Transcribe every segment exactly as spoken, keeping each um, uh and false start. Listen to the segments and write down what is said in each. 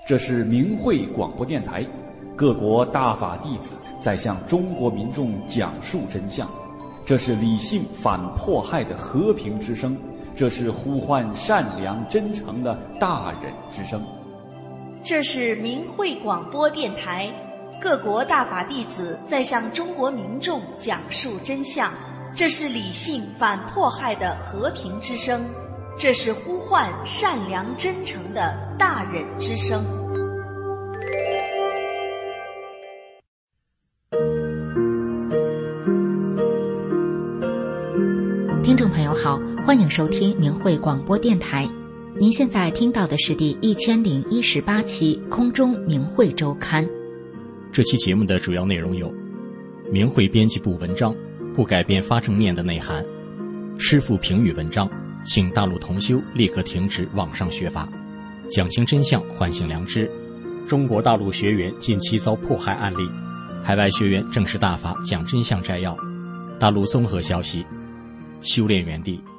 这是明慧广播电台，各国大法弟子在向中国民众讲述真相。这是理性反迫害的和平之声，这是呼唤善良真诚的大忍之声。 这是明慧广播电台，各国大法弟子在向中国民众讲述真相。这是理性反迫害的和平之声，这是呼唤善良真诚的大忍之声。 听众朋友好，欢迎收听明慧广播电台。您现在听到的是第一千零一十八期空中明慧周刊。 这期节目的主要内容有：明慧编辑部文章，不改变发正念的内涵；师父评语文章，请大陆同修立刻停止网上学法；讲清真相，唤醒良知；中国大陆学员近期遭迫害案例；海外学员正式大法讲真相摘要；大陆综合消息；修炼园地。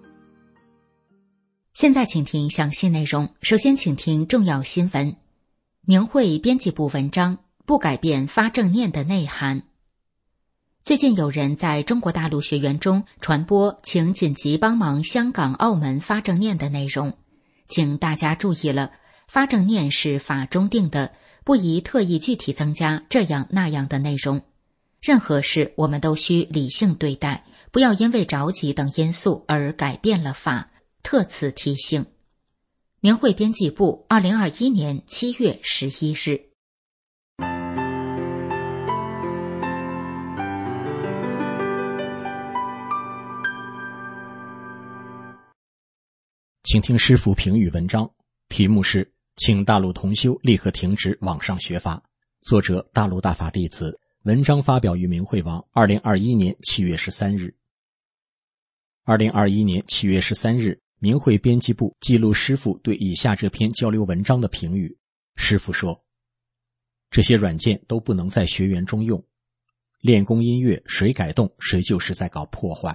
现在请听详细内容。首先请听重要新闻。明慧编辑部文章，不改变发正念的内涵。最近有人在中国大陆学员中传播请紧急帮忙香港、澳门发正念的内容，请大家注意了，发正念是法中定的，不宜特意具体增加这样那样的内容。任何事我们都需理性对待，不要因为着急等因素而改变了法，特此提醒。明慧编辑部二零二一年七月十一日。 请听师父评语文章，题目是请大陆同修立刻停止网上学法，作者大陆大法弟子，文章发表于明慧网二零二一年七月十三日。二零二一年七月十三日，明慧编辑部记录师父对以下这篇交流文章的评语。师父说，这些软件都不能在学员中用，练功音乐谁改动谁就是在搞破坏。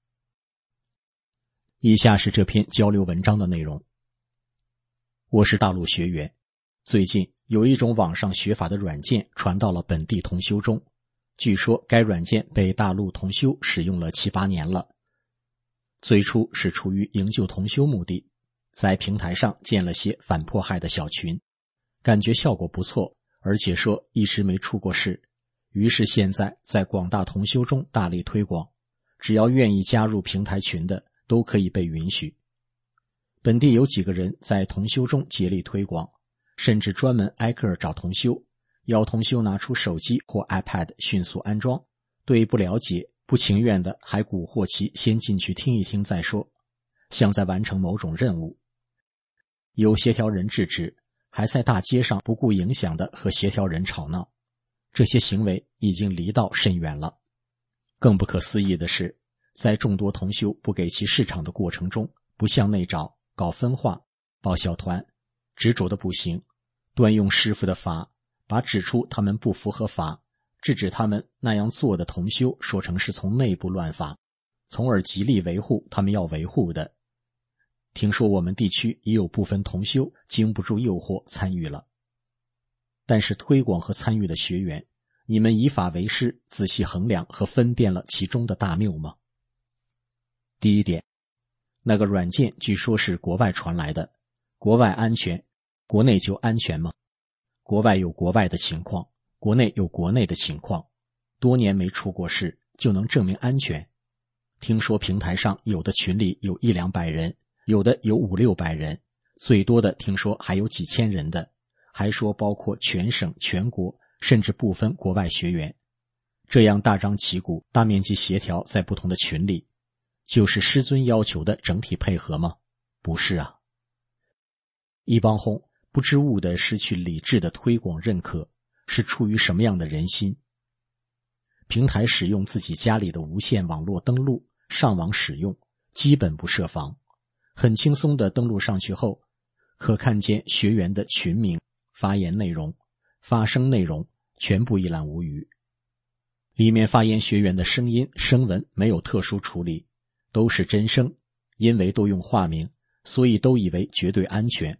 以下是这篇交流文章的内容。我是大陆学员，最近有一种网上学法的软件传到了本地同修中，据说该软件被大陆同修使用了七八年了。最初是出于营救同修目的，在平台上建了些反迫害的小群，感觉效果不错，而且说一直没出过事，于是现在在广大同修中大力推广，只要愿意加入平台群的都可以被允许。本地有几个人在同修中竭力推广，甚至专门挨个找同修，要同修拿出手机或 iPad 迅速安装，对不了解不情愿的还蛊惑其先进去听一听再说，像在完成某种任务。有协调人制止，还在大街上不顾影响的和协调人吵闹，这些行为已经离道甚远了。更不可思议的是，在众多同修不给其市场的过程中，不向内找，搞分化，报小团，执着的不行，断用师父的法，把指出他们不符合法，制止他们那样做的同修说成是从内部乱法，从而极力维护他们要维护的。听说我们地区也有部分同修经不住诱惑参与了。但是推广和参与的学员，你们以法为师，仔细衡量和分辨了其中的大谬吗？第一点，那个软件据说是国外传来的，国外安全，国内就安全吗？国外有国外的情况，国内有国内的情况，多年没出过事就能证明安全？听说平台上有的群里有一两百人，有的有五六百人，最多的听说还有几千人的，还说包括全省全国甚至不分国外学员。这样大张旗鼓大面积协调在不同的群里，就是师尊要求的整体配合吗？不是啊。一帮哄不知物的失去理智的推广认可，是出于什么样的人心？平台使用自己家里的无线网络登录上网使用，基本不设防，很轻松地登录上去后，可看见学员的群名、发言内容、发声内容全部一览无余。里面发言学员的声音声纹没有特殊处理，都是真声，因为都用化名，所以都以为绝对安全，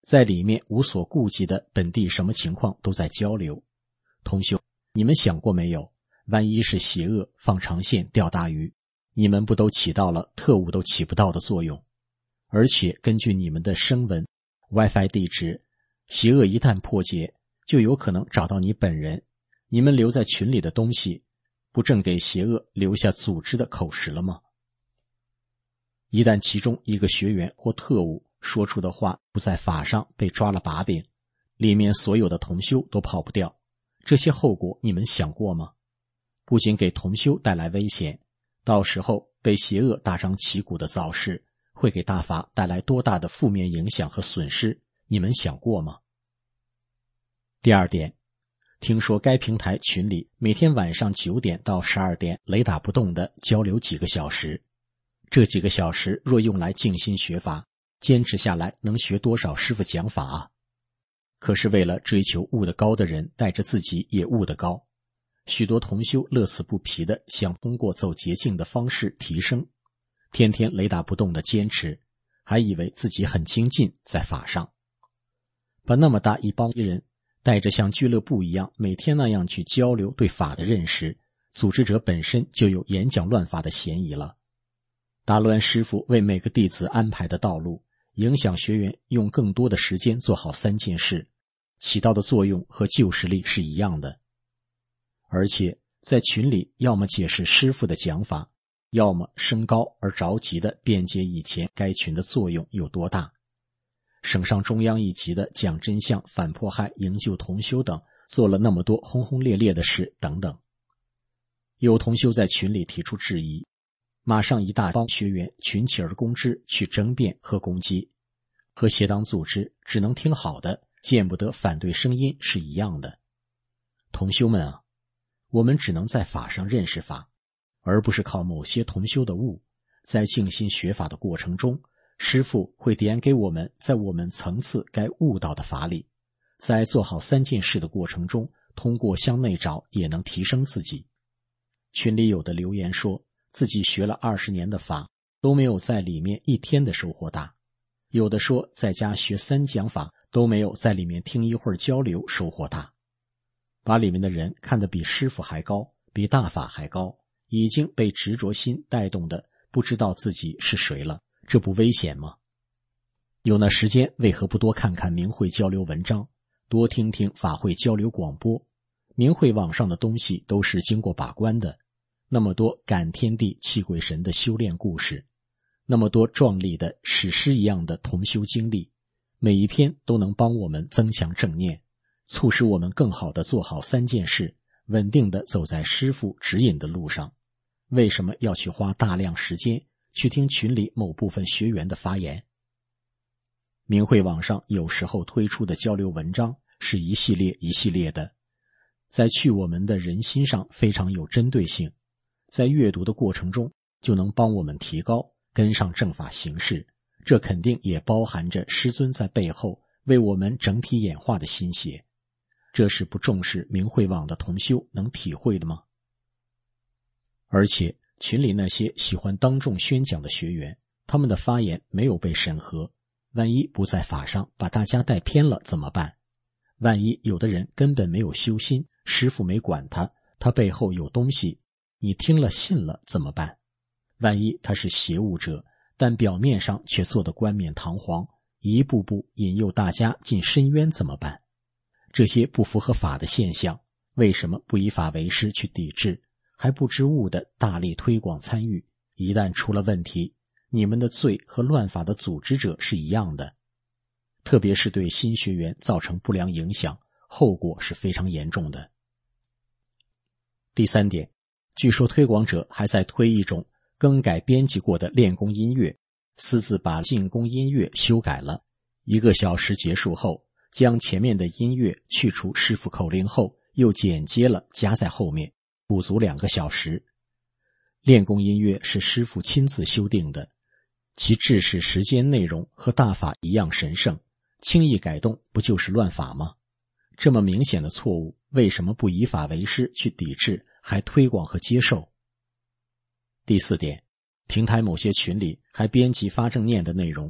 在里面无所顾忌的本地什么情况都在交流。同修，你们想过没有，万一是邪恶放长线钓大鱼，你们不都起到了特务都起不到的作用？而且根据你们的声纹 WiFi 地址，邪恶一旦破解，就有可能找到你本人。你们留在群里的东西，不正给邪恶留下组织的口实了吗？一旦其中一个学员或特务说出的话不在法上被抓了把柄，里面所有的同修都跑不掉，这些后果你们想过吗？不仅给同修带来危险，到时候被邪恶大张旗鼓的造势，会给大法带来多大的负面影响和损失，你们想过吗？第二点，听说该平台群里每天晚上九点到十二点雷打不动的交流几个小时，这几个小时若用来静心学法，坚持下来能学多少师父讲法啊？可是为了追求悟得高的人带着自己也悟得高，许多同修乐此不疲的想通过走捷径的方式提升，天天雷打不动的坚持，还以为自己很精进在法上。把那么大一帮人带着像俱乐部一样每天那样去交流对法的认识，组织者本身就有演讲乱法的嫌疑了。达乱师父为每个弟子安排的道路，影响学员用更多的时间做好三件事，起到的作用和旧实力是一样的。而且在群里要么解释师父的讲法，要么升高而着急的辩解以前该群的作用有多大。省上中央一级的讲真相、反迫害、营救同修等做了那么多轰轰烈烈的事等等。有同修在群里提出质疑，马上一大帮学员群起而攻之，去争辩和攻击，和邪党组织只能听好的，见不得反对声音是一样的。同修们啊，我们只能在法上认识法，而不是靠某些同修的悟。在静心学法的过程中，师父会点给我们在我们层次该悟到的法理，在做好三件事的过程中，通过向内找也能提升自己。群里有的留言说自己学了二十年的法都没有在里面一天的收获大，有的说在家学三讲法都没有在里面听一会儿交流收获大。把里面的人看得比师父还高，比大法还高，已经被执着心带动的不知道自己是谁了，这不危险吗？有那时间为何不多看看明慧交流文章，多听听法会交流广播？明慧网上的东西都是经过把关的，那么多感天地泣鬼神的修炼故事，那么多壮丽的史诗一样的同修经历，每一篇都能帮我们增强正念，促使我们更好地做好三件事，稳定地走在师父指引的路上。为什么要去花大量时间去听群里某部分学员的发言？明慧网上有时候推出的交流文章是一系列一系列的，在去我们的人心上非常有针对性，在阅读的过程中就能帮我们提高，跟上正法形式，这肯定也包含着师尊在背后为我们整体演化的心血。这是不重视明慧网的同修能体会的吗？而且群里那些喜欢当众宣讲的学员，他们的发言没有被审核，万一不在法上把大家带偏了怎么办？万一有的人根本没有修心，师父没管他，他背后有东西，你听了信了怎么办？万一他是邪物者，但表面上却做得冠冕堂皇，一步步引诱大家进深渊怎么办？这些不符合法的现象，为什么不以法为师去抵制，还不知悟的大力推广参与？一旦出了问题，你们的罪和乱法的组织者是一样的，特别是对新学员造成不良影响，后果是非常严重的。第三点，据说推广者还在推一种更改编辑过的练功音乐，私自把进攻音乐修改了，一个小时结束后，将前面的音乐去除师父口令后，又剪接了加在后面，补足两个小时。练功音乐是师父亲自修订的，其制式时间内容和大法一样神圣，轻易改动不就是乱法吗？这么明显的错误，为什么不以法为师去抵制，还推广和接受？第四点，平台某些群里还编辑发正念的内容，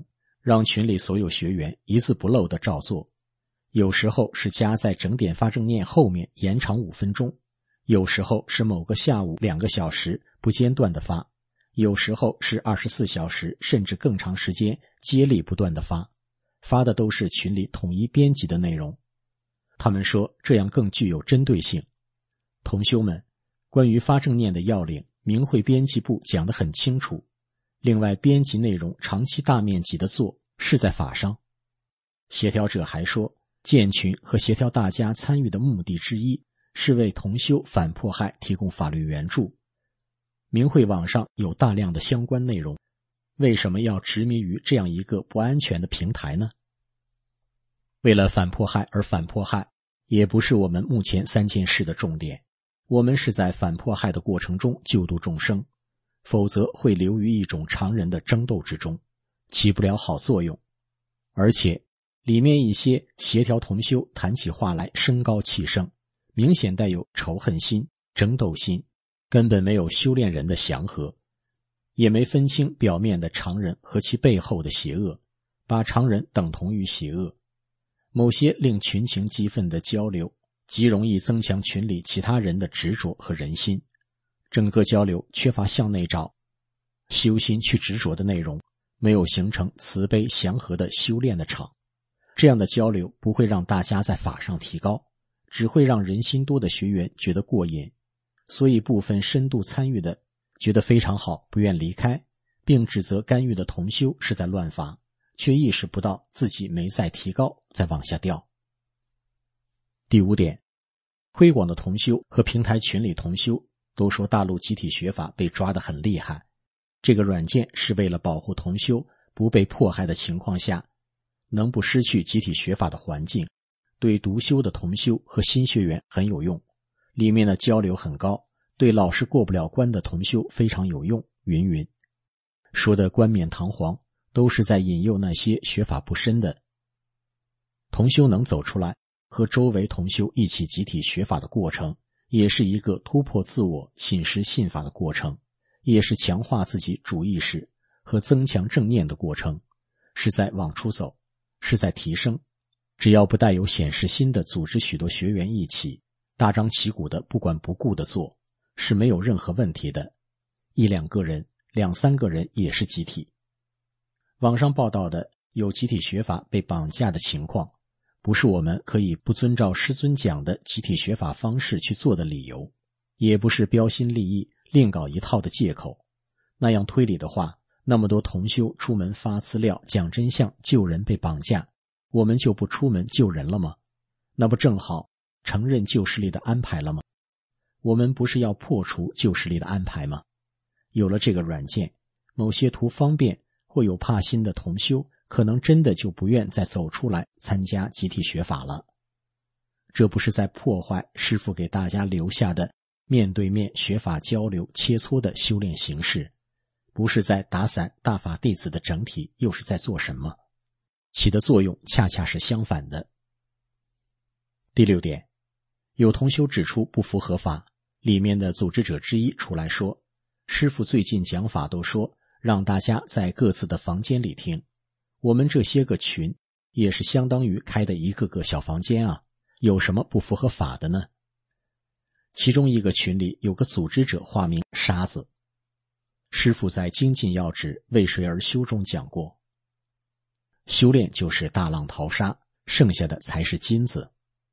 让群里所有学员一字不漏地照做。有时候是加在整点发正念后面延长五分钟，有时候是某个下午两个小时不间断地发，有时候是二十四小时甚至更长时间接力不断地发，发的都是群里统一编辑的内容。他们说这样更具有针对性。同修们，关于发正念的要领，明慧编辑部讲得很清楚。另外，编辑内容长期大面积的做，是在法上。协调者还说，建群和协调大家参与的目的之一，是为同修反迫害提供法律援助。明慧网上有大量的相关内容，为什么要执迷于这样一个不安全的平台呢？为了反迫害而反迫害，也不是我们目前三件事的重点。我们是在反迫害的过程中救度众生，否则会流于一种常人的争斗之中，起不了好作用。而且里面一些协调同修谈起话来声高气盛，明显带有仇恨心、争斗心，根本没有修炼人的祥和，也没分清表面的常人和其背后的邪恶，把常人等同于邪恶。某些令群情激愤的交流，极容易增强群里其他人的执着和人心。整个交流缺乏向内找、修心去执着的内容，没有形成慈悲祥和的修炼的场。这样的交流不会让大家在法上提高，只会让人心多的学员觉得过瘾。所以部分深度参与的觉得非常好，不愿离开，并指责干预的同修是在乱法，却意识不到自己没在提高，在往下掉。第五点，辉广的同修和平台群里同修都说大陆集体学法被抓得很厉害，这个软件是为了保护同修不被迫害的情况下，能不失去集体学法的环境，对独修的同修和新学员很有用，里面的交流很高，对老是过不了关的同修非常有用，云云。说的冠冕堂皇，都是在引诱那些学法不深的同修能走出来，和周围同修一起集体学法的过程，也是一个突破自我、信实信法的过程，也是强化自己主意识和增强正念的过程，是在往出走，是在提升。只要不带有显示心的组织许多学员一起，大张旗鼓的不管不顾的做，是没有任何问题的。一两个人、两三个人也是集体。网上报道的有集体学法被绑架的情况，不是我们可以不遵照师尊讲的集体学法方式去做的理由，也不是标新立异另搞一套的借口。那样推理的话，那么多同修出门发资料讲真相救人被绑架，我们就不出门救人了吗？那不正好承认旧势力的安排了吗？我们不是要破除旧势力的安排吗？有了这个软件，某些图方便或有怕心的同修可能真的就不愿再走出来参加集体学法了。这不是在破坏师父给大家留下的面对面学法交流切磋的修炼形式，不是在打散大法弟子的整体，又是在做什么？起的作用恰恰是相反的。第六点，有同修指出不符合法，里面的组织者之一出来说，师父最近讲法都说让大家在各自的房间里听，我们这些个群也是相当于开的一个个小房间啊，有什么不符合法的呢？其中一个群里有个组织者化名沙子，师父在精进要旨为谁而修中讲过，修炼就是大浪淘沙，剩下的才是金子。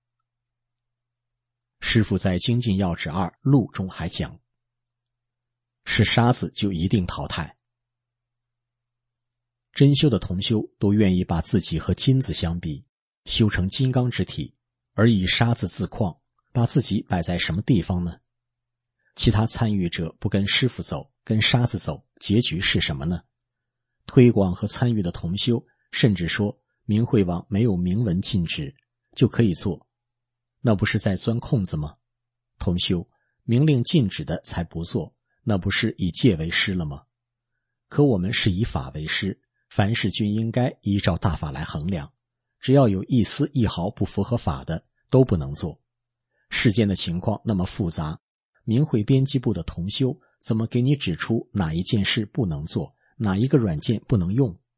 师父在精进要旨二录中还讲，是沙子就一定淘汰。真修的同修都愿意把自己和金子相比，修成金刚之体，而以沙子自况，把自己摆在什么地方呢？其他参与者不跟师父走，跟沙子走，结局是什么呢？推广和参与的同修甚至说明慧网没有明文禁止就可以做，那不是在钻空子吗？同修，明令禁止的才不做，那不是以戒为师了吗？可我们是以法为师，凡事均应该依照大法来衡量，只要有一丝一毫不符合法的都不能做。世间的情况那么复杂，明慧编辑部的同修怎么给你指出哪一件事不能做，哪一个软件不能用？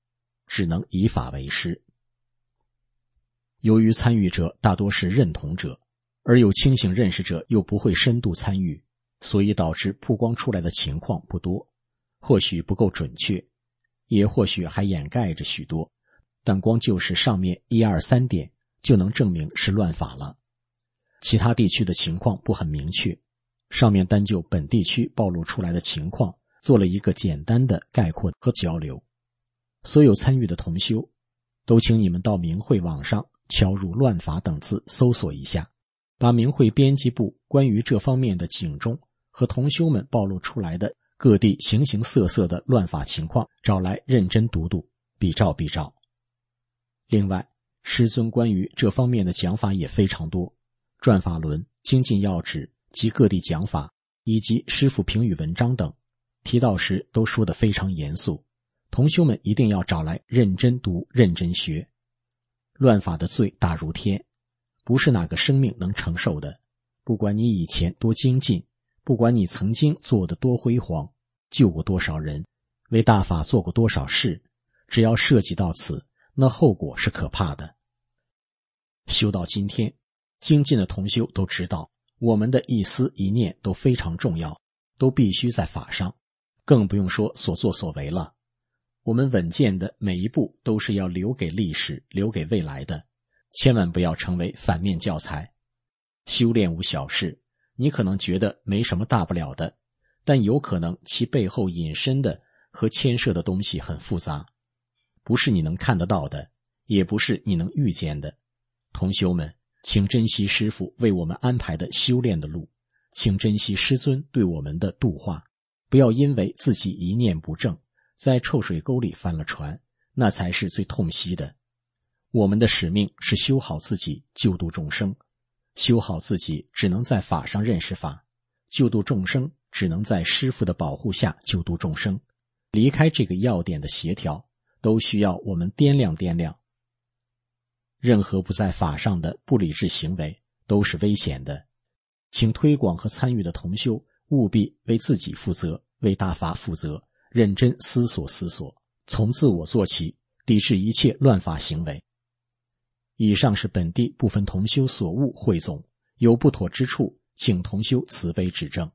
只能以法为师。由于参与者大多是认同者，而有清醒认识者又不会深度参与，所以导致曝光出来的情况不多，或许不够准确，也或许还掩盖着许多，但光就是上面一二三点就能证明是乱法了。其他地区的情况不很明确，上面单就本地区暴露出来的情况做了一个简单的概括和交流。所有参与的同修，都请你们到明慧网上敲入乱法等字搜索一下，把明慧编辑部关于这方面的警钟和同修们暴露出来的各地形形色色的乱法情况找来认真读读，比照比照。另外，师尊关于这方面的讲法也非常多，转法轮、精进要旨及各地讲法，以及师父评语文章等，提到时都说得非常严肃，同修们一定要找来认真读、认真学。乱法的罪大如天，不是哪个生命能承受的，不管你以前多精进，不管你曾经做得多辉煌，救过多少人，为大法做过多少事，只要涉及到此，那后果是可怕的。修到今天，精进的同修都知道，我们的一思一念都非常重要，都必须在法上，更不用说所作所为了。我们稳健的每一步都是要留给历史，留给未来的，千万不要成为反面教材。修炼无小事，你可能觉得没什么大不了的，但有可能其背后引申的和牵涉的东西很复杂，不是你能看得到的，也不是你能预见的。同修们，请珍惜师父为我们安排的修炼的路，请珍惜师尊对我们的度化，不要因为自己一念不正，在臭水沟里翻了船，那才是最痛惜的。我们的使命是修好自己，救度众生。修好自己只能在法上认识法，救度众生只能在师父的保护下救度众生。离开这个要点的协调，都需要我们掂量掂量。任何不在法上的不理智行为都是危险的，请推广和参与的同修务必为自己负责，为大法负责，认真思索思索，从自我做起，抵制一切乱法行为。以上是本地部分同修所悟汇总，有不妥之处，请同修慈悲指正。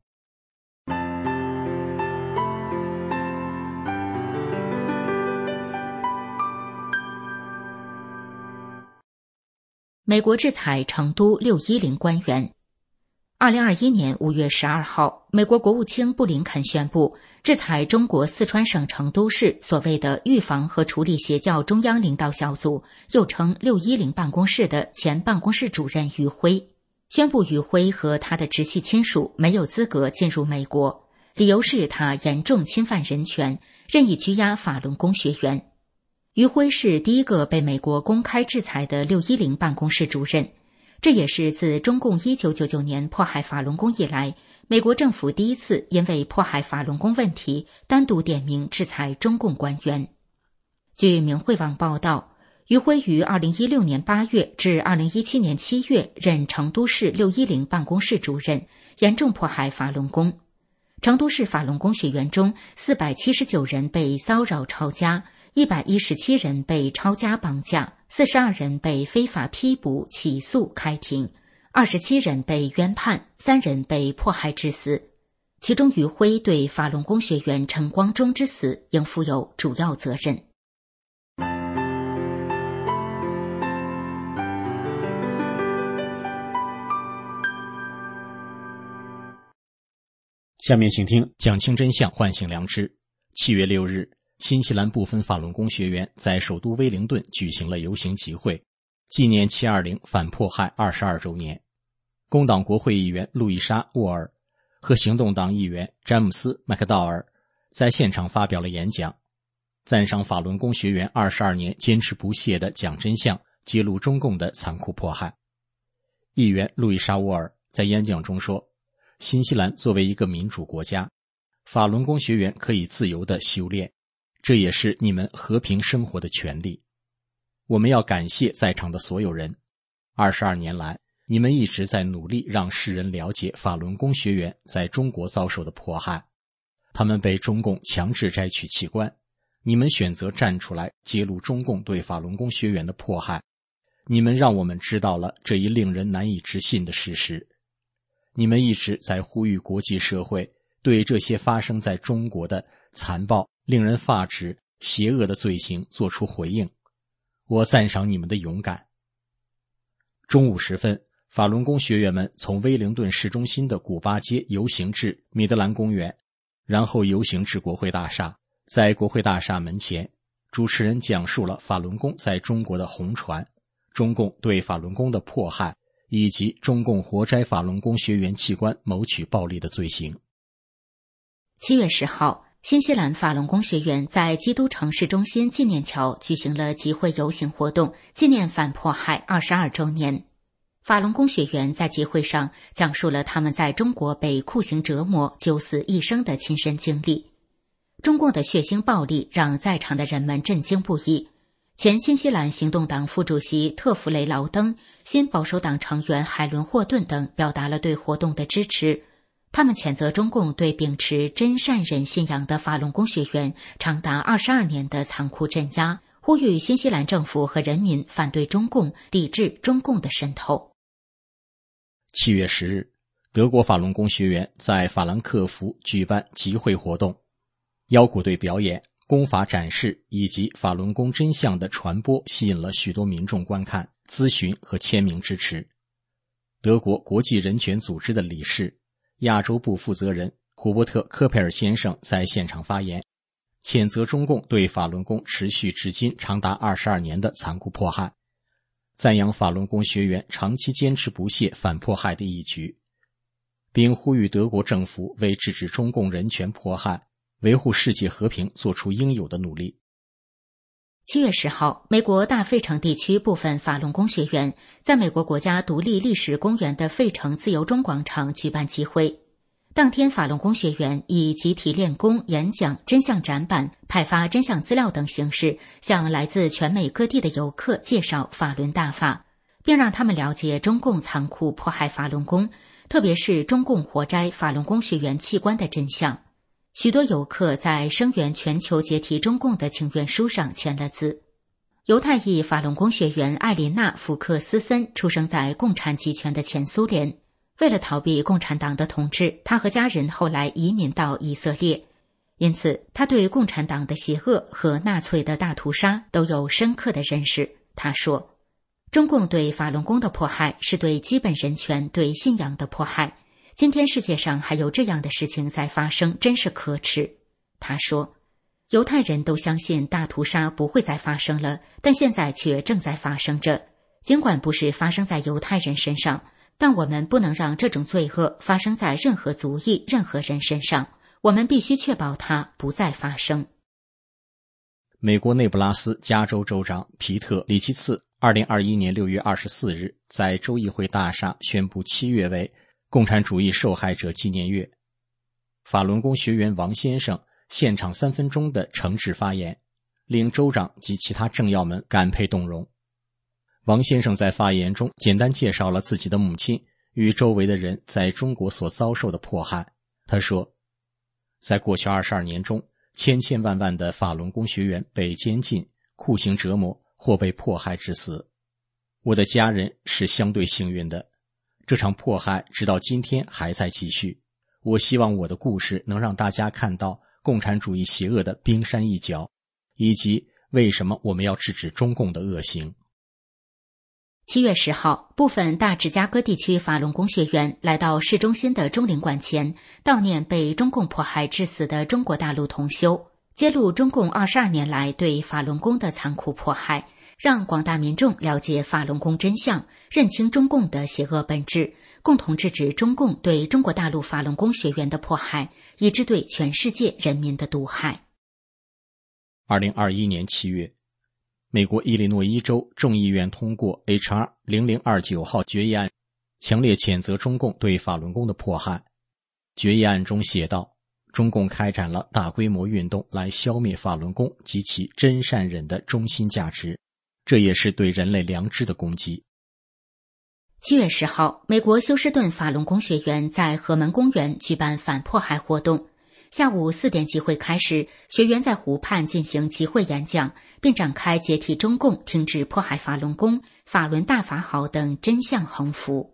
美国制裁成都六一零官员。二零二一年五月十二号，美国国务卿布林肯宣布制裁中国四川省成都市所谓的预防和处理邪教中央领导小组，又称六一零办公室的前办公室主任余辉，宣布余辉和他的直系亲属没有资格进入美国，理由是他严重侵犯人权，任意拘押法轮功学员。余辉是第一个被美国公开制裁的六一零办公室主任，这也是自中共一九九九年迫害法轮功以来，美国政府第一次因为迫害法轮功问题单独点名制裁中共官员。据明慧网报道，余辉于二零一六年八月至二零一七年七月任成都市六一零办公室主任，严重迫害法轮功。成都市法轮功学员中，四百七十九人被骚扰抄家，一百一十七人被抄家绑架，四十二人被非法批捕、起诉、开庭，二十七人被冤判，三人被迫害致死。其中余辉对法轮功学员陈光忠之死应负有主要责任。 下面请听讲清真相，唤醒良知。七月六日，新西兰部分法轮功学员在首都威灵顿举行了游行集会，纪念七二零反迫害二十二周年。工党国会议员路易莎·沃尔和行动党议员詹姆斯·麦克道尔在现场发表了演讲，赞赏法轮功学员二十二年坚持不懈地讲真相，揭露中共的残酷迫害。议员路易莎·沃尔在演讲中说，新西兰作为一个民主国家，法轮功学员可以自由地修炼，这也是你们和平生活的权利。我们要感谢在场的所有人。二十二年来，你们一直在努力让世人了解法轮功学员在中国遭受的迫害。他们被中共强制摘取器官， 你们选择站出来揭露中共对法轮功学员的迫害，你们让我们知道了这一令人难以置信的事实。你们一直在呼吁国际社会对这些发生在中国的残暴、令人发指、邪恶的罪行做出回应，我赞赏你们的勇敢。中午时分，法轮功学员们从威灵顿市中心的古巴街游行至米德兰公园，然后游行至国会大厦。在国会大厦门前，主持人讲述了法轮功在中国的红传，中共对法轮功的迫害，以及中共活摘法轮功学员器官谋取暴利的罪行。 七月十号，新西兰法轮功学员在基督城市中心纪念桥举行了集会游行活动，纪念反迫害二十二周年。法轮功学员在集会上讲述了他们在中国被酷刑折磨、九死一生的亲身经历。中共的血腥暴力让在场的人们震惊不已。前新西兰行动党副主席特弗雷劳登、新保守党成员海伦霍顿等表达了对活动的支持。他们谴责中共对秉持真善忍信仰的法轮功学员长达二十二年的残酷镇压，呼吁新西兰政府和人民反对中共，抵制中共的渗透。 七月十日，德国法轮功学员在法兰克福举办集会活动，腰鼓队表演、功法展示以及法轮功真相的传播吸引了许多民众观看、咨询和签名支持。德国国际人权组织的理事、亚洲部负责人胡伯特·科佩尔先生在现场发言，谴责中共对法轮功持续至今长达二十二年的残酷迫害，赞扬法轮功学员长期坚持不懈反迫害的义举，并呼吁德国政府为制止中共人权迫害、维护世界和平做出应有的努力。 七月十号，美国大费城地区部分法轮功学员在美国国家独立历史公园的费城自由中广场举办集会。当天，法轮功学员以集体练功、演讲、真相展板、派发真相资料等形式，向来自全美各地的游客介绍法轮大法，并让他们了解中共残酷迫害法轮功，特别是中共活摘法轮功学员器官的真相。许多游客在声援全球解体中共的请愿书上签了字。犹太裔法轮功学员艾琳娜·福克斯森出生在共产集权的前苏联，为了逃避共产党的统治，她和家人后来移民到以色列，因此她对共产党的邪恶和纳粹的大屠杀都有深刻的认识。她说，中共对法轮功的迫害是对基本人权、对信仰的迫害。今天世界上还有这样的事情在发生，真是可耻。他说，犹太人都相信大屠杀不会再发生了，但现在却正在发生着。尽管不是发生在犹太人身上，但我们不能让这种罪恶发生在任何族裔、任何人身上。我们必须确保它不再发生。 美国内布拉斯加州州长皮特·里奇茨二零二一年六月二十四日在州议会大厦宣布七月为共产主义受害者纪念月。法轮功学员王先生现场三分钟的诚挚发言，令州长及其他政要们感佩动容。王先生在发言中简单介绍了自己的母亲与周围的人在中国所遭受的迫害。他说，在过去二十二年中，千千万万的法轮功学员被监禁、酷刑折磨或被迫害致死。我的家人是相对幸运的，这场迫害直到今天还在继续。我希望我的故事能让大家看到共产主义邪恶的冰山一角，以及为什么我们要制止中共的恶行。 七月十号，部分大芝加哥地区法轮功学员来到市中心的钟灵馆前，悼念被中共迫害致死的中国大陆同修，揭露中共二十二年来对法轮功的残酷迫害，让广大民众了解法轮功真相，认清中共的邪恶本质，共同制止中共对中国大陆法轮功学员的迫害，以致对全世界人民的毒害。 二零二一年七月，美国伊利诺伊州众议院通过 H R 零零二九号决议案，强烈谴责中共对法轮功的迫害。决议案中写道，中共开展了大规模运动来消灭法轮功及其真善忍的中心价值，这也是对人类良知的攻击。 七月十号，美国休斯顿法轮功学员在河门公园举办反迫害活动。 下午四点集会开始，学员在湖畔进行集会演讲，并展开解体中共、停止迫害法轮功、法轮大法好等真相横幅。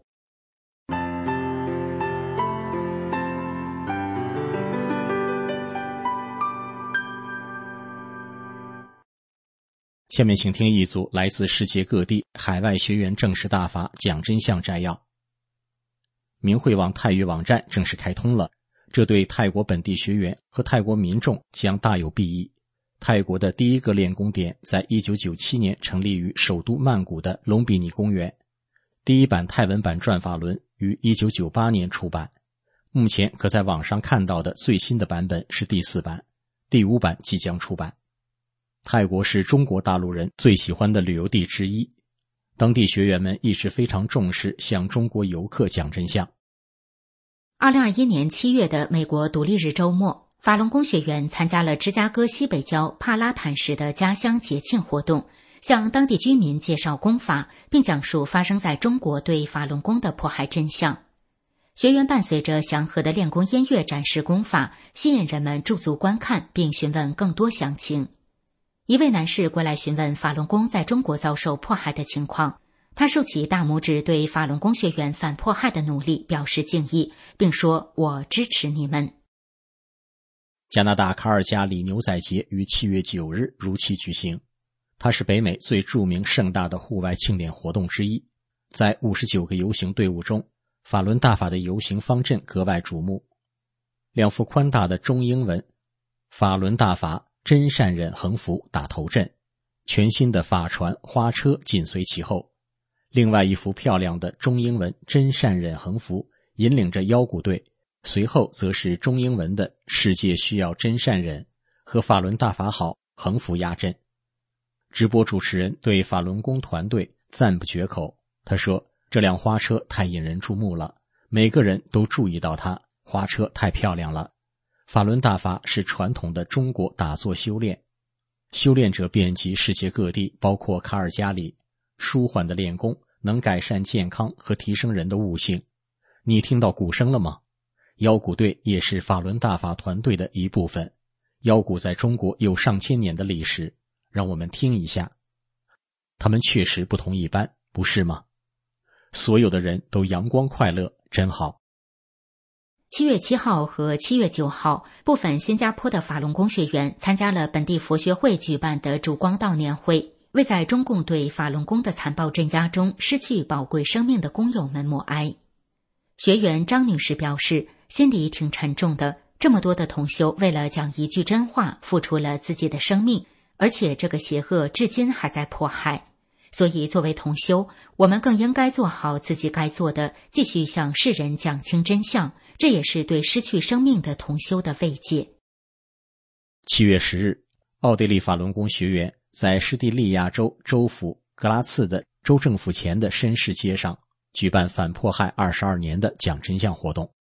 下面请听一组来自世界各地海外学员正式大法讲真相摘要。明慧网泰语网站正式开通了，这对泰国本地学员和泰国民众将大有裨益。泰国的第一个练功点在一九九七年成立于首都曼谷的隆比尼公园。第一版泰文版转法轮于一九九八年出版，目前可在网上看到的最新的版本是第四版，第五版即将出版。泰国是中国大陆人最喜欢的旅游地之一，当地学员们一直非常重视向中国游客讲真相。 二零二一年七月的美国独立日周末，法轮功学员参加了芝加哥西北郊帕拉坦市的家乡节庆活动，向当地居民介绍功法，并讲述发生在中国对法轮功的迫害真相。学员伴随着祥和的练功音乐展示功法，吸引人们驻足观看，并询问更多详情。一位男士过来询问法轮功在中国遭受迫害的情况，他竖起大拇指对法轮功学员反迫害的努力表示敬意，并说：“我支持你们。” 加拿大卡尔加里牛仔节于七月九日如期举行，它是北美最著名盛大的户外庆典活动之一。在五十九个游行队伍中，法轮大法的游行方阵格外瞩目。两幅宽大的中英文“法轮大法真善忍横幅”打头阵，全新的法船花车紧随其后。另外一幅漂亮的中英文真善忍横幅引领着腰鼓队，随后则是中英文的世界需要真善忍和法轮大法好横幅压阵。直播主持人对法轮功团队赞不绝口，他说：“这辆花车太引人注目了，每个人都注意到它，花车太漂亮了。法轮大法是传统的中国打坐修炼，修炼者遍及世界各地，包括卡尔加里。舒缓的练功能改善健康和提升人的悟性。你听到鼓声了吗？腰鼓队也是法轮大法团队的一部分。腰鼓在中国有上千年的历史，让我们听一下。他们确实不同一般，不是吗？所有的人都阳光快乐，真好。” 七月七号和七月九号，部分新加坡的法轮功学员参加了本地佛学会举办的烛光悼念会，为在中共对法轮功的残暴镇压中失去宝贵生命的功友们默哀。学员张女士表示，心里挺沉重的，这么多的同修为了讲一句真话付出了自己的生命，而且这个邪恶至今还在迫害。所以作为同修，我们更应该做好自己该做的，继续向世人讲清真相，这也是对失去生命的同修的慰藉。 七月十日，奥地利法轮功学员在施蒂利亚州州府格拉茨的州政府前的绅士街上举办反迫害二十二年的讲真相活动。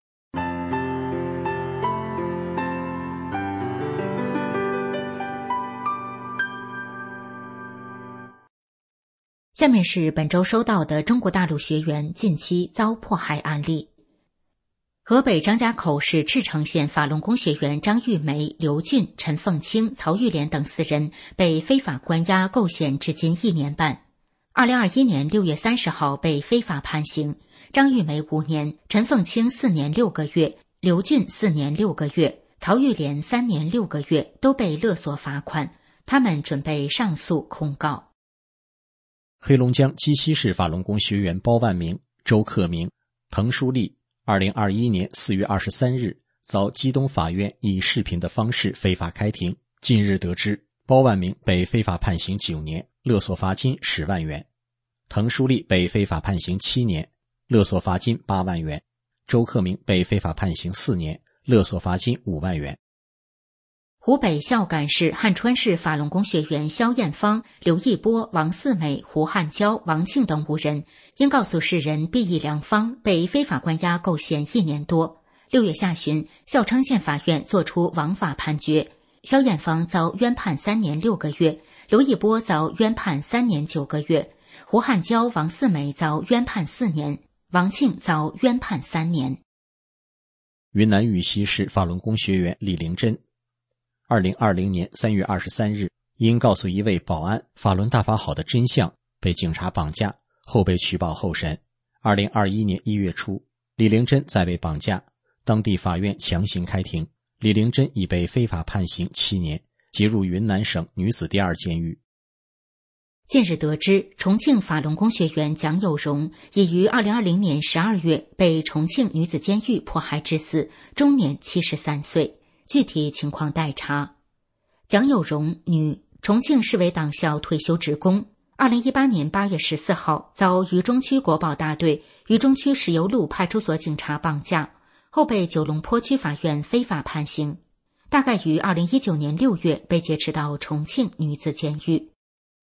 下面是本周收到的中国大陆学员近期遭迫害案例。河北张家口市赤城县法轮功学员张玉梅、刘俊、陈凤清、曹玉莲等四人被非法关押构陷至今一年半。二零二一年六月三十号被非法判刑，张玉梅五年，陈凤清四年六个月，刘俊四年六个月，曹玉莲三年六个月，都被勒索罚款。他们准备上诉控告。 黑龙江鸡西市法轮功学员包万明、周克明、滕书立二零二一年四月二十三日遭基东法院以视频的方式非法开庭。近日得知，包万明被非法判刑九年，勒索罚金十万元；滕书立被非法判刑七年，勒索罚金八万元；周克明被非法判刑四年，勒索罚金五万元。 湖北孝感市汉川市法轮功学员肖艳芳、刘一波、王四美、胡汉娇、王庆等五人因告诉世人避役良方，被非法关押构陷一年多。六月下旬，孝昌县法院作出王法判决，肖艳芳遭冤判三年六个月，刘一波遭冤判三年九个月，胡汉娇、王四美遭冤判四年，王庆遭冤判三年。 云南玉溪市法轮功学员李玲珍，二零二零年三月二十三日，因告诉一位保安法轮大法好的真相，被警察绑架，后被取保候审。二零二一年一月初，李玲珍再被绑架，当地法院强行开庭，李玲珍已被非法判刑七年，结入云南省女子第二监狱。 近日得知，重庆法轮功学员蒋有荣已于二零二零年十二月被重庆女子监狱迫害致死，终年七十三岁，具体情况待查。蒋有荣，女，重庆市委党校退休职工，二零一八年八月十四号遭渝中区国保大队渝中区石油路派出所警察绑架，后被九龙坡区法院非法判刑，大概于二零一九年六月被劫持到重庆女子监狱。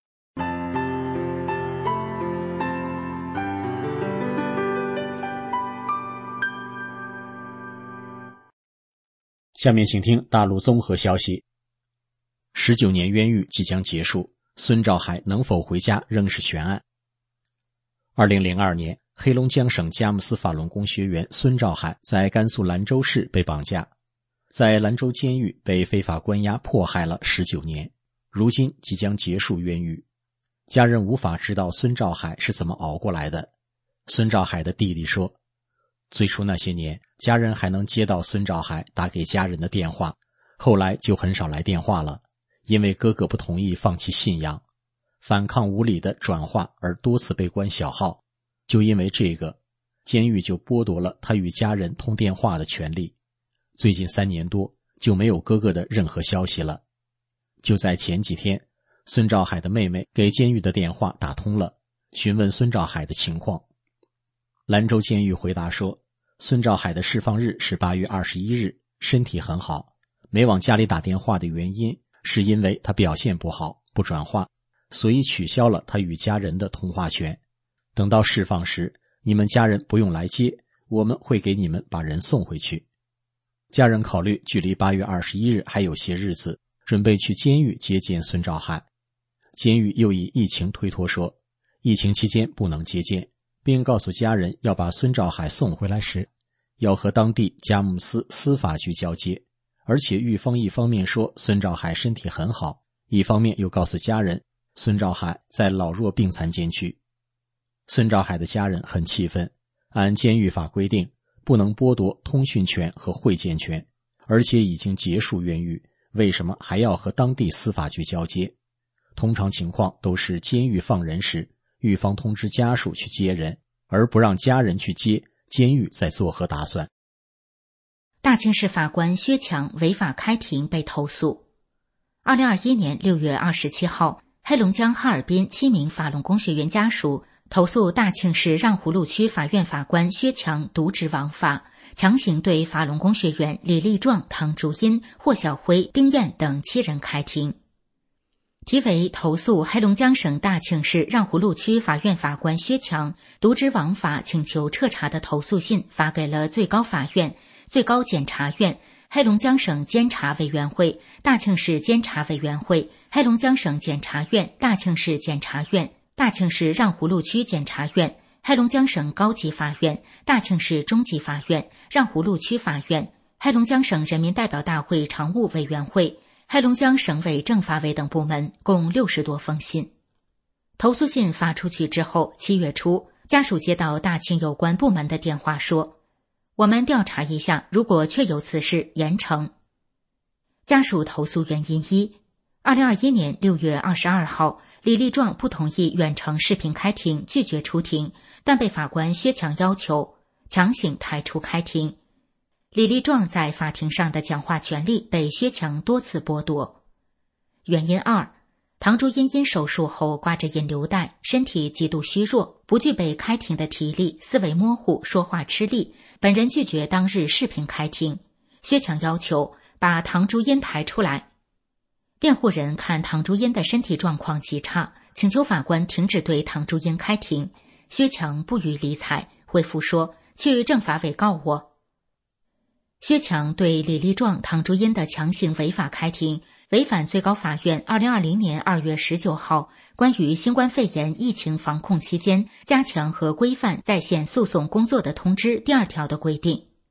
下面请听大陆综合消息。十九年冤狱即将结束，孙兆海能否回家仍是悬案。二零零二年，黑龙江省佳木斯法轮功学员孙兆海在甘肃兰州市被绑架，在兰州监狱被非法关押迫害了十九年，如今即将结束冤狱。家人无法知道孙兆海是怎么熬过来的。孙兆海的弟弟说，最初那些年，家人还能接到孙兆海打给家人的电话，后来就很少来电话了，因为哥哥不同意放弃信仰，反抗无理的转化而多次被关小号，就因为这个，监狱就剥夺了他与家人通电话的权利。最近三年多就没有哥哥的任何消息了。就在前几天，孙兆海的妹妹给监狱的电话打通了，询问孙兆海的情况。兰州监狱回答说，孙兆海的释放日是八月二十一日，身体很好，没往家里打电话的原因是因为他表现不好，不转化，所以取消了他与家人的通话权。等到释放时，你们家人不用来接，我们会给你们把人送回去。家人考虑距离八月二十一日还有些日子，准备去监狱接见孙兆海。监狱又以疫情推脱说，疫情期间不能接见，并告诉家人要把孙兆海送回来时，要和当地佳木斯司法局交接。而且狱方一方面说孙兆海身体很好，一方面又告诉家人孙兆海在老弱病残监区。孙兆海的家人很气愤，按监狱法规定，不能剥夺通讯权和会见权，而且已经结束冤狱，为什么还要和当地司法局交接？通常情况都是监狱放人时，狱方通知家属去接人，而不让家人去接，监狱在作何打算？ 大庆市法官薛强违法开庭被投诉。二零二一年六月二十七号，黑龙江哈尔滨七名法轮功学员家属投诉大庆市让胡路区法院法官薛强渎职枉法，强行对法轮功学员李立壮、唐竹英、霍小辉、丁燕等七人开庭。题为投诉黑龙江省大庆市让胡路区法院法官薛强渎职枉法请求彻查的投诉信发给了最高法院、最高检察院、黑龙江省监察委员会、大庆市监察委员会、黑龙江省检察院、大庆市检察院、大庆市让胡路区检察院、黑龙江省高级法院、大庆市中级法院、让胡路区法院、黑龙江省人民代表大会常务委员会、黑龙江省委政法委等部门，共六十多封信。投诉信发出去之后，七月初，家属接到大庆有关部门的电话说，我们调查一下，如果确有此事，严惩。家属投诉原因一，二零二一年六月二十二号，李立壮不同意远程视频开庭，拒绝出庭，但被法官薛强要求，强行抬出开庭。李立壮在法庭上的讲话权利被薛强多次剥夺。原因二，唐竹英因手术后挂着引流带，身体极度虚弱，不具备开庭的体力，思维模糊，说话吃力，本人拒绝当日视频开庭。薛强要求把唐竹英抬出来。辩护人看唐竹英的身体状况极差，请求法官停止对唐竹英开庭。薛强不予理睬，回复说去政法委告我。薛强对李立壮、唐竹英的强行违法开庭，违反最高法院二零二零年二月十九号关于新冠肺炎疫情防控期间加强和规范在线诉讼工作的通知第二条的规定。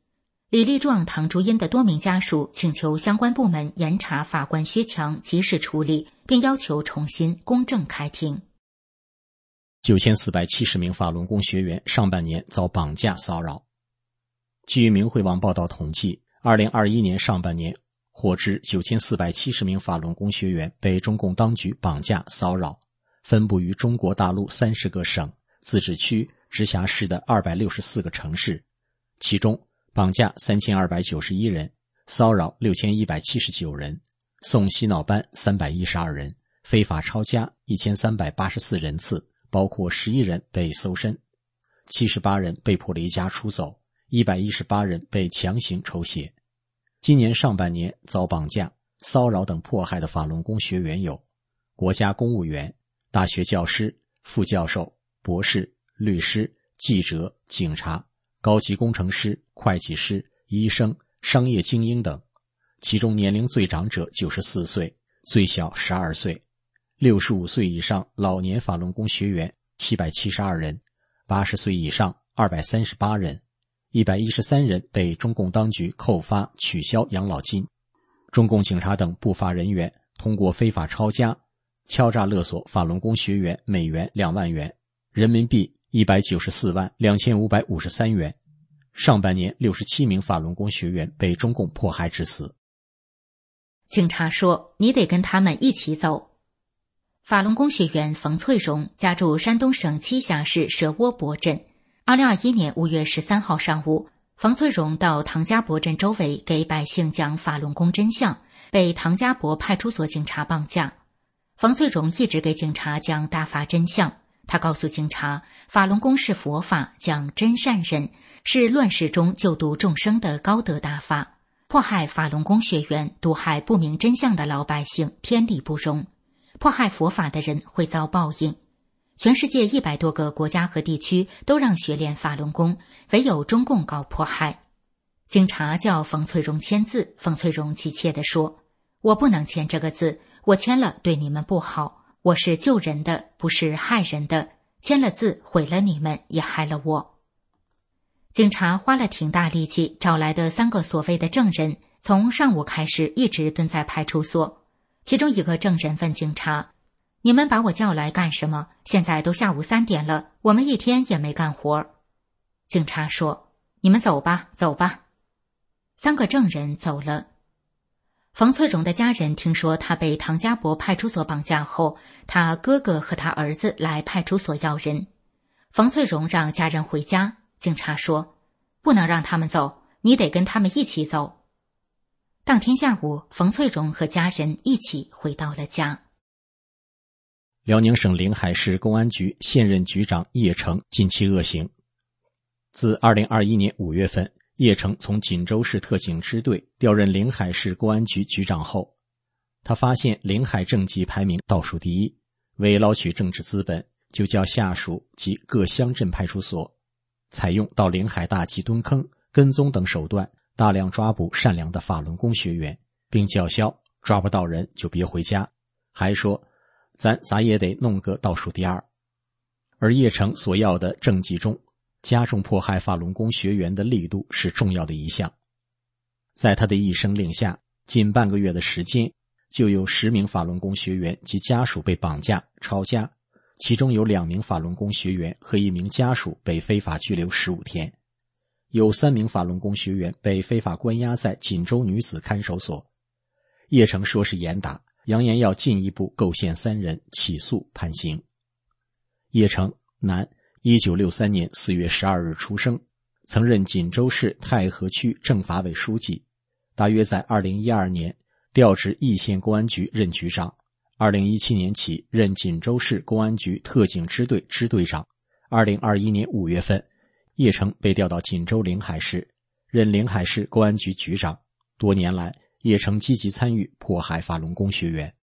李立壮、唐竹英的多名家属请求相关部门严查法官薛强，及时处理，并要求重新公正开庭。 九千四百七十名法轮功学员上半年遭绑架骚扰。据明慧网报道统计，二零二一年上半年获知九千四百七十名法轮功学员被中共当局绑架骚扰，分布于中国大陆三十个省、自治区、直辖市的二百六十四个城市，其中绑架三千二百九十一人，骚扰六千一百七十九人，送洗脑班三百一十二人，非法抄家一千三百八十四人次，包括十一人被搜身，七十八人被迫离家出走，一百一十八人被强行抽血。今年上半年遭绑架、骚扰等迫害的法轮功学员有国家公务员、大学教师、副教授、博士、律师、记者、警察、高级工程师、会计师、医生、商业精英等，其中年龄最长者九十四岁，最小十二岁。六十五岁以上老年法轮功学员七百七十二人，八十岁以上二百三十八人，一百一十三人被中共当局扣发取消养老金。中共警察等不法人员通过非法抄家、敲诈勒索法轮功学员美元两万元，人民币一百九十四万两千五百五十三元。上半年六十七名法轮功学员被中共迫害致死。 警察说：“你得跟他们一起走。”法轮功学员冯翠荣家住山东省栖霞市蛇窝泊镇。二零二一年五月十三号上午，冯翠荣到唐家泊镇周围给百姓讲法轮功真相，被唐家泊派出所警察绑架。冯翠荣一直给警察讲大法真相，他告诉警察，法轮功是佛法，讲真善忍，是乱世中救度众生的高德大法。迫害法轮功学员、毒害不明真相的老百姓，天理不容。迫害佛法的人会遭报应。全世界一百多个国家和地区都让学练法轮功，唯有中共搞迫害。警察叫冯翠荣签字，冯翠荣急切地说：“我不能签这个字，我签了对你们不好。我是救人的，不是害人的。签了字毁了你们，也害了我。”警察花了挺大力气找来的三个所谓的证人，从上午开始一直蹲在派出所。其中一个证人问警察：“你们把我叫来干什么？现在都下午三点了，我们一天也没干活。”警察说：“你们走吧，走吧。”三个证人走了。冯翠荣的家人听说他被唐家泊派出所绑架后，他哥哥和他儿子来派出所要人。冯翠荣让家人回家，警察说：“不能让他们走，你得跟他们一起走。”当天下午，冯翠荣和家人一起回到了家。 辽宁省临海市公安局现任局长叶成近期恶行。自二零二一年五月份，叶成从锦州市特警支队调任临海市公安局局长后，他发现临海政绩排名倒数第一，为捞取政治资本，就叫下属及各乡镇派出所采用到临海大集蹲坑、跟踪等手段，大量抓捕善良的法轮功学员，并叫嚣抓不到人就别回家，还说咱咋也得弄个倒数第二。而叶成所要的政绩中，加重迫害法轮功学员的力度是重要的一项。在他的一声令下，仅半个月的时间，就有十名法轮功学员及家属被绑架、抄家，其中有两名法轮功学员和一名家属被非法拘留十五天，有三名法轮功学员被非法关押在锦州女子看守所。叶成说是严打，扬言要进一步构陷三人，起诉判刑。叶成，男，一九六三年四月十二日出生，曾任锦州市太和区政法委书记，大约在二零一二年调至义县公安局任局长，二零一七年起任锦州市公安局特警支队支队长。二零二一年五月份，叶成被调到锦州临海市，任临海市公安局局长。多年来，叶成积极参与迫害法轮功学员。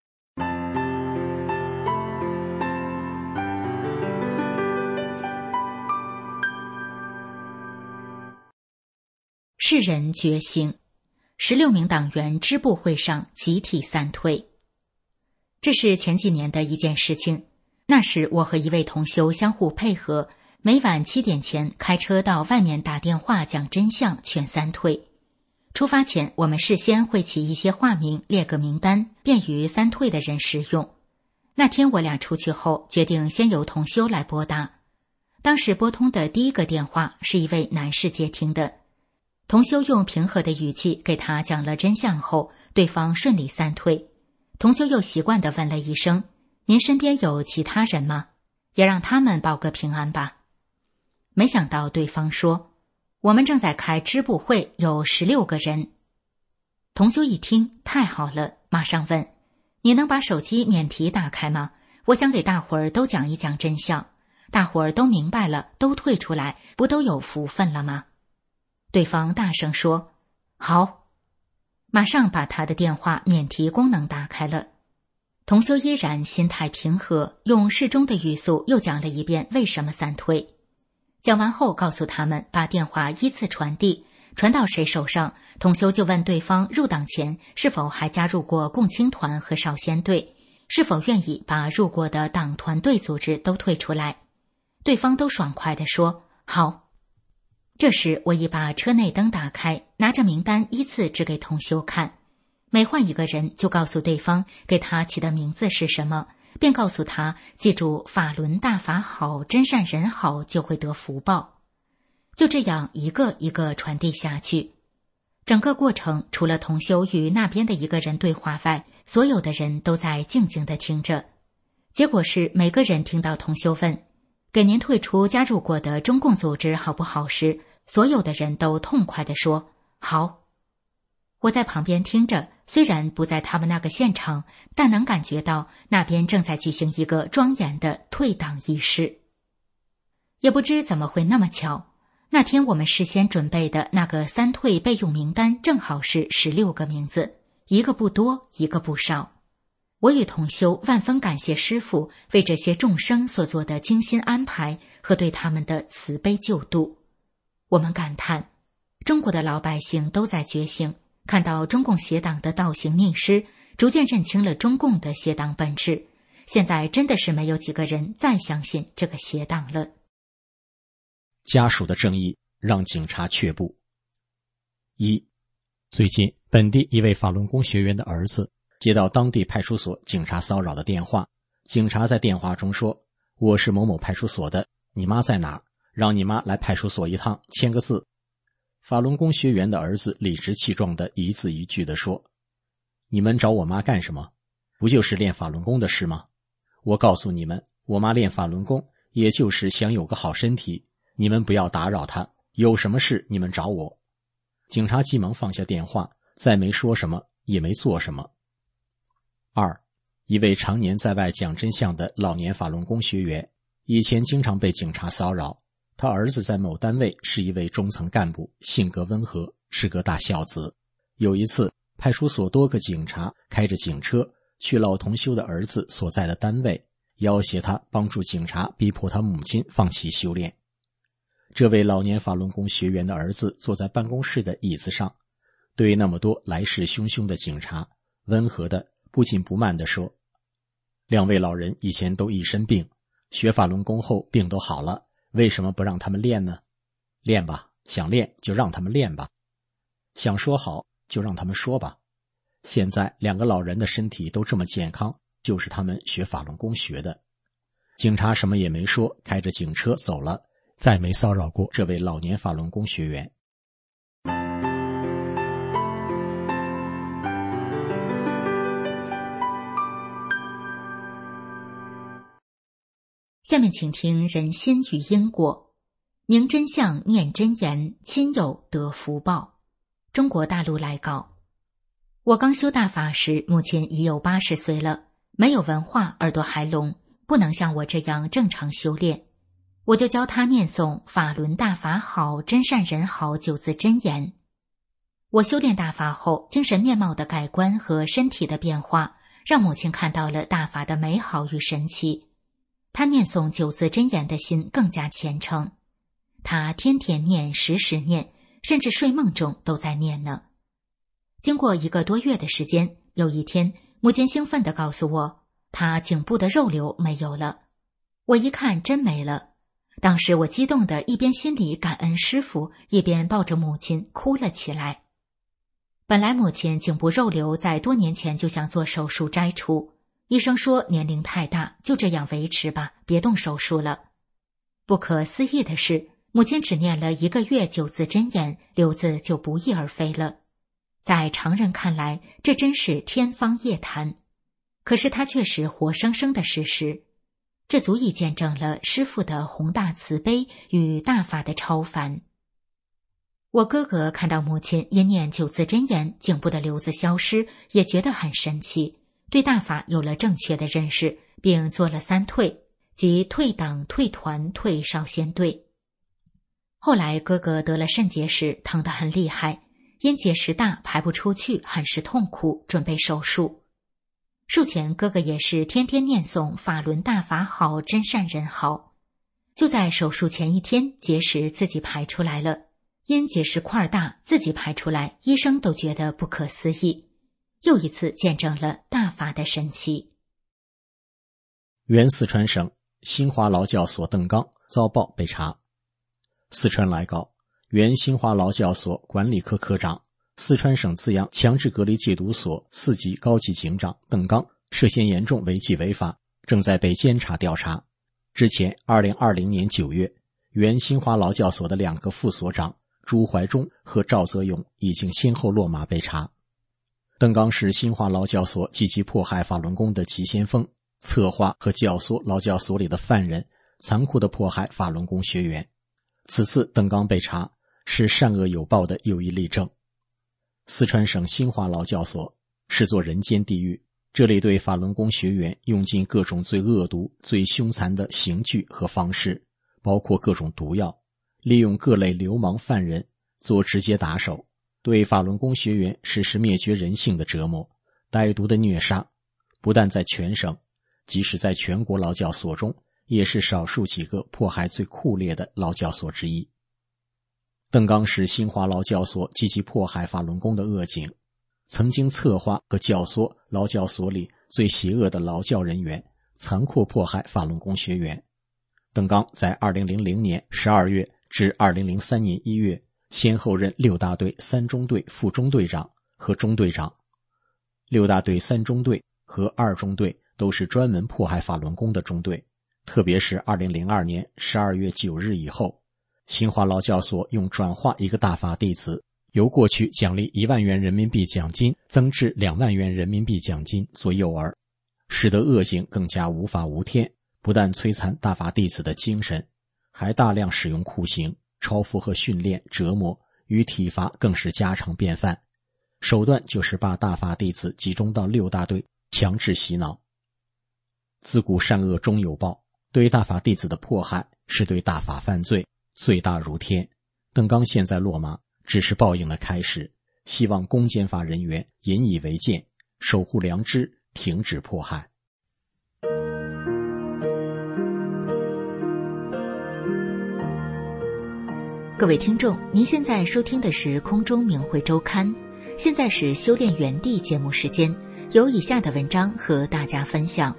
世人觉醒，十六名党员支部会上集体散退。这是前几年的一件事情。那时我和一位同修相互配合， 每晚七点前开车到外面打电话讲真相，劝三退。出发前，我们事先会起一些化名，列个名单，便于三退的人使用。那天我俩出去后，决定先由同修来拨打。当时拨通的第一个电话是一位男士接听的，同修用平和的语气给他讲了真相后，对方顺利三退。同修又习惯地问了一声：“您身边有其他人吗？也让他们报个平安吧。”没想到对方说：“我们正在开支部会，有十六个人。”同修一听，太好了，马上问：“你能把手机免提打开吗？我想给大伙儿都讲一讲真相，大伙儿都明白了，都退出来，不都有福分了吗？”对方大声说：“好。”马上把他的电话免提功能打开了。同修依然心态平和，用适中的语速又讲了一遍为什么三退。讲完后告诉他们把电话依次传递，传到谁手上，同修就问对方入党前是否还加入过共青团和少先队，是否愿意把入过的党团队组织都退出来。对方都爽快地说好。这时我已把车内灯打开，拿着名单依次指给同修看，每换一个人就告诉对方给他起的名字是什么，便告诉他记住法轮大法好，真善人好，就会得福报。就这样一个一个传递下去。整个过程除了同修与那边的一个人对话外，所有的人都在静静地听着。结果是每个人听到同修问给您退出加入过的中共组织好不好时，所有的人都痛快地说好。我在旁边听着，虽然不在他们那个现场，但能感觉到那边正在举行一个庄严的退党仪式。也不知怎么会那么巧，那天我们事先准备的那个三退备用名单正好是十六个名字，一个不多，一个不少。我与同修万分感谢师父为这些众生所做的精心安排和对他们的慈悲救度。我们感叹，中国的老百姓都在觉醒，看到中共邪党的倒行逆施，逐渐认清了中共的邪党本质。现在真的是没有几个人再相信这个邪党了。 家属的正义让警察却步。一，最近本地一位法轮功学员的儿子接到当地派出所警察骚扰的电话，警察在电话中说：“我是某某派出所的，你妈在哪儿？让你妈来派出所一趟，签个字。”法轮功学员的儿子理直气壮地一字一句地说：“你们找我妈干什么？不就是练法轮功的事吗？我告诉你们，我妈练法轮功也就是想有个好身体，你们不要打扰她，有什么事你们找我。”警察急忙放下电话，再没说什么，也没做什么。二，一位常年在外讲真相的老年法轮功学员，以前经常被警察骚扰。他儿子在某单位是一位中层干部，性格温和，是个大孝子。有一次，派出所多个警察开着警车去老同修的儿子所在的单位，要挟他帮助警察逼迫他母亲放弃修炼。这位老年法轮功学员的儿子坐在办公室的椅子上，对那么多来势汹汹的警察温和的不紧不慢地说：“两位老人以前都一身病，学法轮功后病都好了，为什么不让他们练呢？练吧，想练就让他们练吧，想说好就让他们说吧。现在两个老人的身体都这么健康，就是他们学法轮功学的。”警察什么也没说，开着警车走了，再没骚扰过这位老年法轮功学员。 下面请听人心与因果。明真相，念真言，亲友得福报。中国大陆来稿。我刚修大法时，目前已有八十岁了，没有文化，耳朵还聋，不能像我这样正常修炼。我就教他念诵法轮大法好，真善人好九字真言。我修炼大法后，精神面貌的改观和身体的变化，让母亲看到了大法的美好与神奇。他念诵九字真言的心更加虔诚，他天天念，时时念，甚至睡梦中都在念呢。经过一个多月的时间，有一天，母亲兴奋地告诉我，他颈部的肉瘤没有了。我一看，真没了。 当时我激动的一边心里感恩师父，一边抱着母亲哭了起来。本来母亲颈部肉瘤在多年前就想做手术摘除，医生说年龄太大，就这样维持吧，别动手术了。不可思议的是，母亲只念了一个月九字真言，瘤子就不翼而飞了。在常人看来，这真是天方夜谭，可是它却是活生生的事实。这足以见证了师父的宏大慈悲与大法的超凡。我哥哥看到母亲因念九字真言，颈部的瘤子消失，也觉得很神奇，对大法有了正确的认识，并做了三退，即退党、退团、退少先队。后来哥哥得了肾结石，疼得很厉害，因结石大排不出去，很是痛苦，准备手术。术前哥哥也是天天念诵法轮大法好，真善人好。就在手术前一天，结石自己排出来了。因结石块大，自己排出来，医生都觉得不可思议，又一次见证了大法的神奇。 原四川省新华劳教所邓刚遭报被查。四川来告，原新华劳教所管理科科长、四川省资阳强制隔离戒毒所四级高级警长邓刚涉嫌严重违纪违法，正在被监察调查。之前二零二零年九月，原新华劳教所的两个副所长朱怀忠和赵泽勇已经先后落马被查。邓刚是新华劳教所积极迫害法轮功的急先锋，策划和教唆劳教所里的犯人残酷地迫害法轮功学员。此次邓刚被查，是善恶有报的又一例证。四川省新华劳教所是座人间地狱，这里对法轮功学员用尽各种最恶毒、最凶残的刑具和方式，包括各种毒药，利用各类流氓犯人做直接打手，对法轮功学员实施灭绝人性的折磨、歹毒的虐杀。不但在全省，即使在全国劳教所中，也是少数几个迫害最酷烈的劳教所之一。邓刚是新华劳教所积极迫害法轮功的恶警，曾经策划和教唆劳教所里最邪恶的劳教人员残酷迫害法轮功学员。邓刚在二零零零年十二月至二零零三年一月，先后任六大队三中队副中队长和中队长。六大队三中队和二中队都是专门迫害法轮功的中队，特别是二零零二年十二月九日以后，新华劳教所用转化一个大法弟子，由过去奖励一万元人民币奖金增至两万元人民币奖金做诱饵，使得恶警更加无法无天，不但摧残大法弟子的精神，还大量使用酷刑、超负荷训练、折磨与体罚更是家常便饭。手段就是把大法弟子集中到六大队，强制洗脑。自古善恶终有报，对大法弟子的迫害是对大法犯罪，罪大如天。邓刚现在落马，只是报应的开始，希望公检法人员引以为戒，守护良知，停止迫害。 各位听众，您现在收听的是空中明慧周刊，现在是修炼园地节目时间，有以下的文章和大家分享。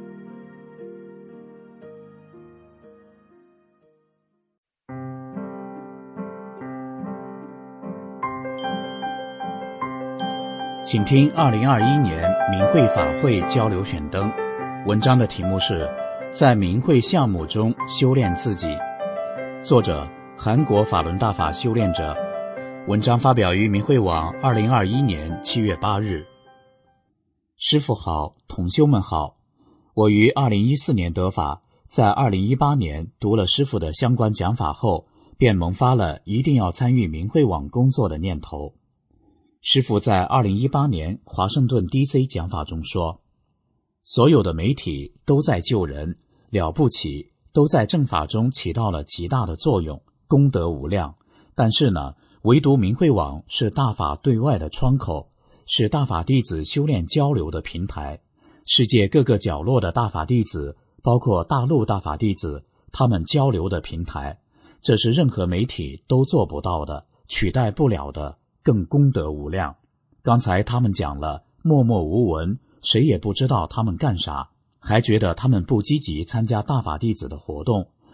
请听二零二一年明慧法会交流选灯，文章的题目是在明慧项目中修炼自己，作者韩国法轮大法修炼者，文章发表于明慧网二零二一年七月八日。师父好，同修们好，我于二零一四年得法，在二零一八年读了师父的相关讲法后，便萌发了一定要参与明慧网工作的念头。师父在二零一八年华盛顿 D C 讲法中说，所有的媒体都在救人，了不起，都在正法中起到了极大的作用，功德无量。但是呢，唯独明慧网是大法对外的窗口，是大法弟子修炼交流的平台。世界各个角落的大法弟子，包括大陆大法弟子，他们交流的平台，这是任何媒体都做不到的，取代不了的，更功德无量。刚才他们讲了默默无闻，谁也不知道他们干啥，还觉得他们不积极参加大法弟子的活动，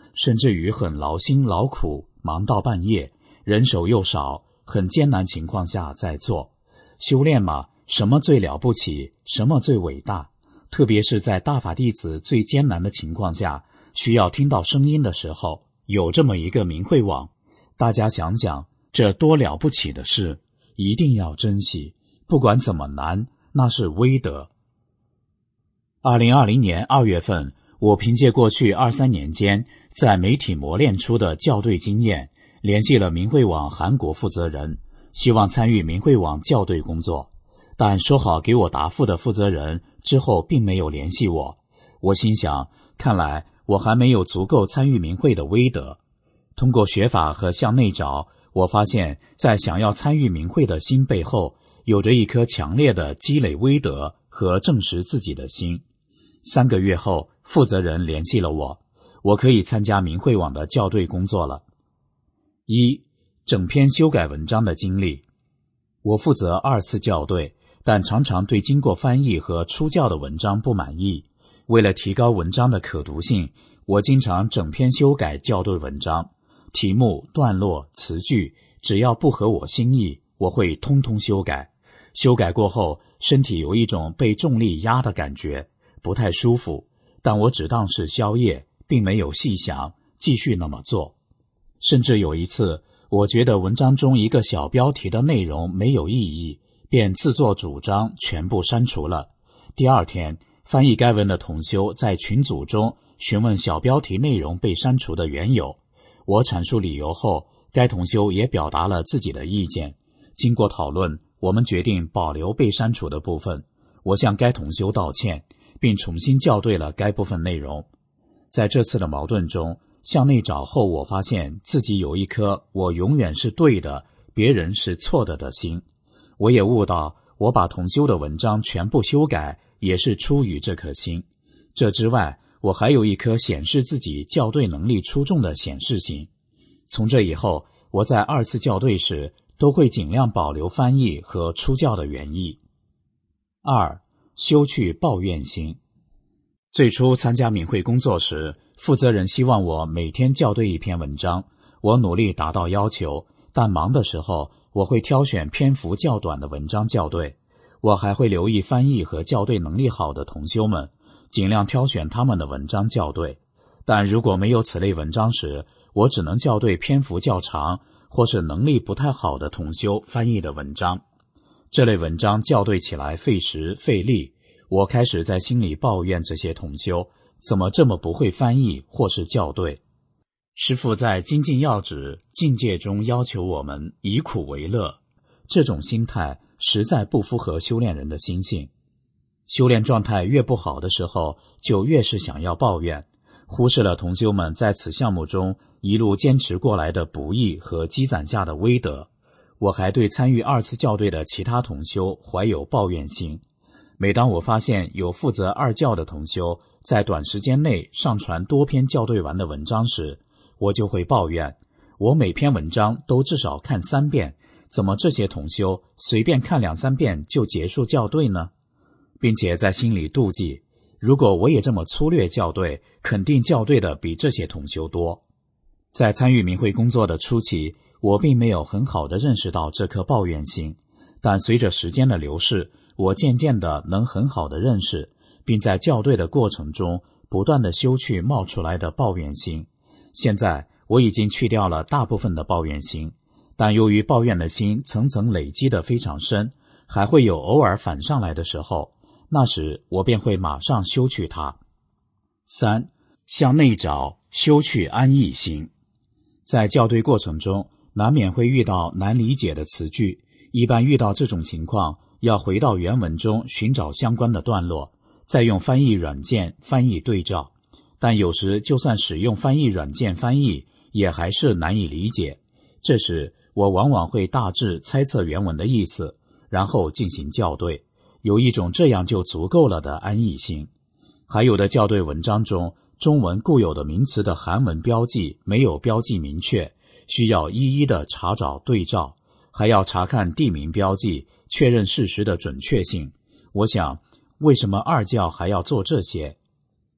甚至于很劳心劳苦，忙到半夜，人手又少，很艰难情况下在做。修炼嘛，什么最了不起，什么最伟大？特别是在大法弟子最艰难的情况下，需要听到声音的时候，有这么一个明慧网，大家想想，这多了不起的事，一定要珍惜，不管怎么难，那是威德。二零二零年二月份，我凭借过去二三年间在媒体磨练出的校对经验，联系了明慧网韩国负责人，希望参与明慧网校对工作。但说好给我答复的负责人之后并没有联系我，我心想，看来我还没有足够参与明慧的威德。通过学法和向内找，我发现在想要参与明慧的心背后，有着一颗强烈的积累威德和证实自己的心。三个月后，负责人联系了我，我可以参加明慧网的校对工作了。一、整篇修改文章的经历。我负责二次校对，但常常对经过翻译和出校的文章不满意。为了提高文章的可读性，我经常整篇修改校对文章，题目、段落、词句，只要不合我心意，我会通通修改。修改过后，身体有一种被重力压的感觉，不太舒服，但我只当是宵夜，并没有细想，继续那么做。甚至有一次，我觉得文章中一个小标题的内容没有意义，便自作主张全部删除了。第二天，翻译该文的同修在群组中询问小标题内容被删除的缘由，我阐述理由后，该同修也表达了自己的意见。经过讨论，我们决定保留被删除的部分。我向该同修道歉，并重新校对了该部分内容。在这次的矛盾中，向内找后，我发现自己有一颗我永远是对的，别人是错的的心。我也悟到，我把同修的文章全部修改，也是出于这颗心。这之外，我还有一颗显示自己校对能力出众的显示心。从这以后，我在二次校对时，都会尽量保留翻译和出校的原意。二、修去抱怨心。最初参加明慧工作时，负责人希望我每天校对一篇文章，我努力达到要求，但忙的时候，我会挑选篇幅较短的文章校对。我还会留意翻译和校对能力好的同修们，尽量挑选他们的文章校对。但如果没有此类文章时，我只能校对篇幅较长或是能力不太好的同修翻译的文章。这类文章校对起来费时费力，我开始在心里抱怨这些同修怎么这么不会翻译或是校对。师父在精进要旨境界中要求我们以苦为乐，这种心态实在不符合修炼人的心性。修炼状态越不好的时候，就越是想要抱怨，忽视了同修们在此项目中一路坚持过来的不易和积攒下的威德。我还对参与二次校对的其他同修怀有抱怨心。每当我发现有负责二校的同修在短时间内上传多篇校对完的文章时，我就会抱怨，我每篇文章都至少看三遍，怎么这些同修随便看两三遍就结束校对呢？并且在心里妒忌，如果我也这么粗略校对，肯定校对的比这些同修多。在参与明慧工作的初期，我并没有很好地认识到这颗抱怨心，但随着时间的流逝，我渐渐地能很好地认识，并在校对的过程中不断地修去冒出来的抱怨心。现在我已经去掉了大部分的抱怨心，但由于抱怨的心层层累积得非常深，还会有偶尔反上来的时候，那时我便会马上修去它。三、向内找，修去安逸心。在校对过程中，难免会遇到难理解的词句，一般遇到这种情况，要回到原文中寻找相关的段落，再用翻译软件翻译对照。但有时就算使用翻译软件翻译，也还是难以理解。这时我往往会大致猜测原文的意思，然后进行校对，有一种这样就足够了的安逸心。还有的校对文章中，中文固有的名词的韩文标记没有标记明确，需要一一的查找对照，还要查看地名标记，确认事实的准确性。我想，为什么二校还要做这些？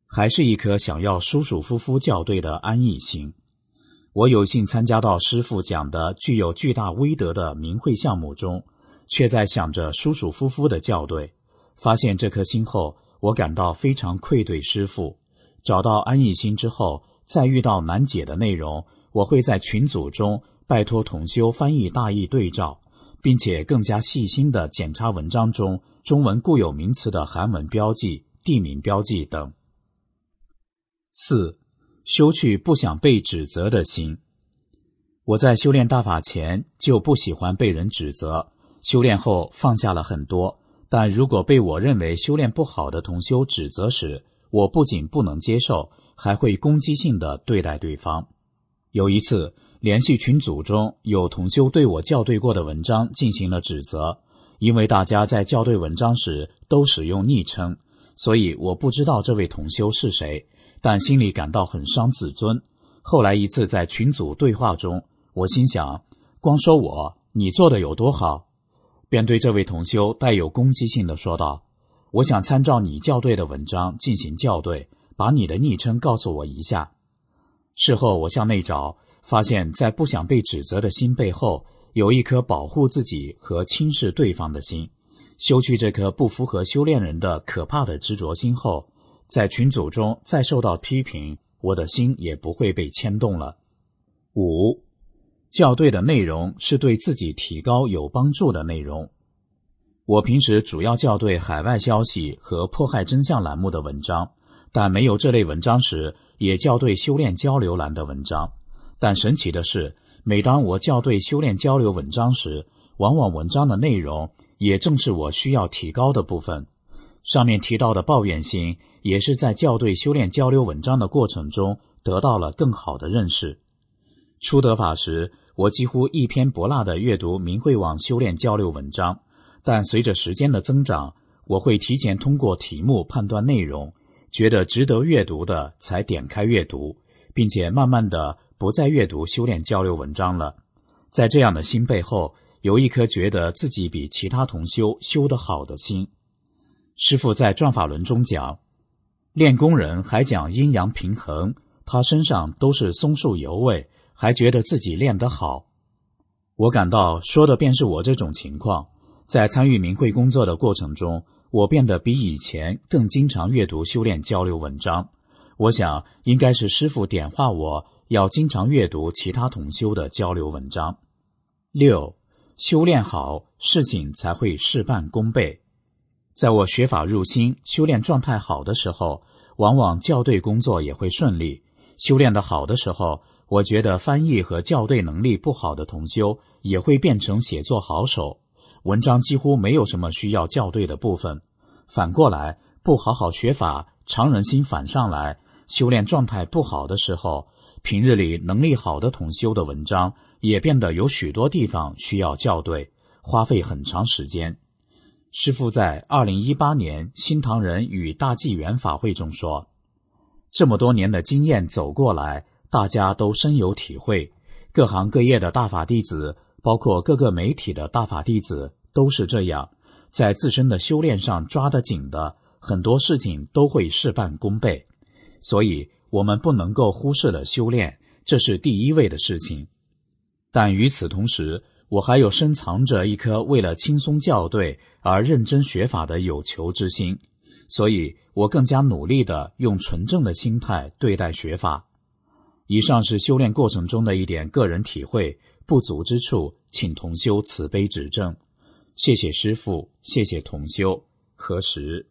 还是一颗想要舒舒服服校对的安逸心。我有幸参加到师父讲的具有巨大威德的明慧项目中，却在想着舒舒服服的校对。发现这颗心后，我感到非常愧对师父。找到安逸心之后，再遇到难解的内容，我会在群组中拜托同修翻译大意对照，并且更加细心地检查文章中中文固有名词的韩文标记、地名标记等。四、修去不想被指责的心。我在修炼大法前就不喜欢被人指责，修炼后放下了很多，但如果被我认为修炼不好的同修指责时，我不仅不能接受，还会攻击性地对待对方。有一次，联系群组中有同修对我校对过的文章进行了指责，因为大家在校对文章时都使用昵称，所以我不知道这位同修是谁，但心里感到很伤自尊。后来一次在群组对话中，我心想，光说我，你做的有多好？便对这位同修带有攻击性地说道，我想参照你校对的文章进行校对，把你的昵称告诉我一下。事后我向内找，发现在不想被指责的心背后，有一颗保护自己和轻视对方的心。修去这颗不符合修炼人的可怕的执着心后，在群组中再受到批评，我的心也不会被牵动了。五、校对的内容是对自己提高有帮助的内容。我平时主要校对海外消息和迫害真相栏目的文章，但没有这类文章时，也校对修炼交流栏的文章。但神奇的是，每当我校对修炼交流文章时，往往文章的内容也正是我需要提高的部分。上面提到的抱怨心，也是在校对修炼交流文章的过程中得到了更好的认识。初得法时，我几乎一篇不落地阅读明慧网修炼交流文章，但随着时间的增长，我会提前通过题目判断内容，觉得值得阅读的才点开阅读，并且慢慢的不再阅读修炼交流文章了。在这样的心背后，有一颗觉得自己比其他同修修得好的心。师父在转法轮中讲，练功人还讲阴阳平衡，他身上都是松树油味，还觉得自己练得好。我感到说的便是我这种情况。在参与明慧工作的过程中，我变得比以前更经常阅读修炼交流文章。我想应该是师父点化我要经常阅读其他同修的交流文章。六、修炼好，事情才会事半功倍。在我学法入心、修炼状态好的时候，往往校对工作也会顺利。修炼得好的时候，我觉得翻译和校对能力不好的同修也会变成写作好手，文章几乎没有什么需要校对的部分。反过来，不好好学法，常人心反上来，修炼状态不好的时候，平日里能力好的同修的文章也变得有许多地方需要校对，花费很长时间。师父在二零一八年新唐人与大纪元法会中说，这么多年的经验走过来，大家都深有体会，各行各业的大法弟子，包括各个媒体的大法弟子都是这样，在自身的修炼上抓得紧的，很多事情都会事半功倍。所以我们不能够忽视了修炼，这是第一位的事情。但与此同时，我还有深藏着一颗为了轻松校对而认真学法的有求之心，所以我更加努力地用纯正的心态对待学法。以上是修炼过程中的一点个人体会，不足之处请同修慈悲指正。谢谢师父，谢谢同修。何时？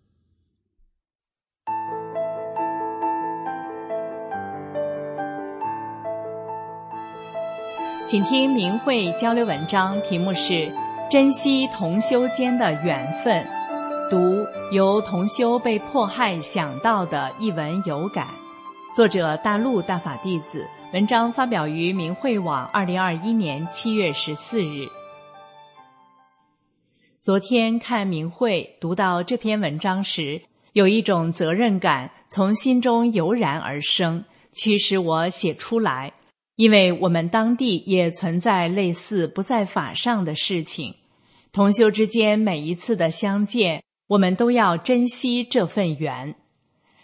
请听明慧交流文章，题目是珍惜同修间的缘分，读由同修被迫害想到的一文有感，作者大陆大法弟子，文章发表于明慧网二零二一年七月十四日。昨天看明慧读到这篇文章时，有一种责任感从心中油然而生，驱使我写出来。因为我们当地也存在类似不在法上的事情，同修之间每一次的相见，我们都要珍惜这份缘。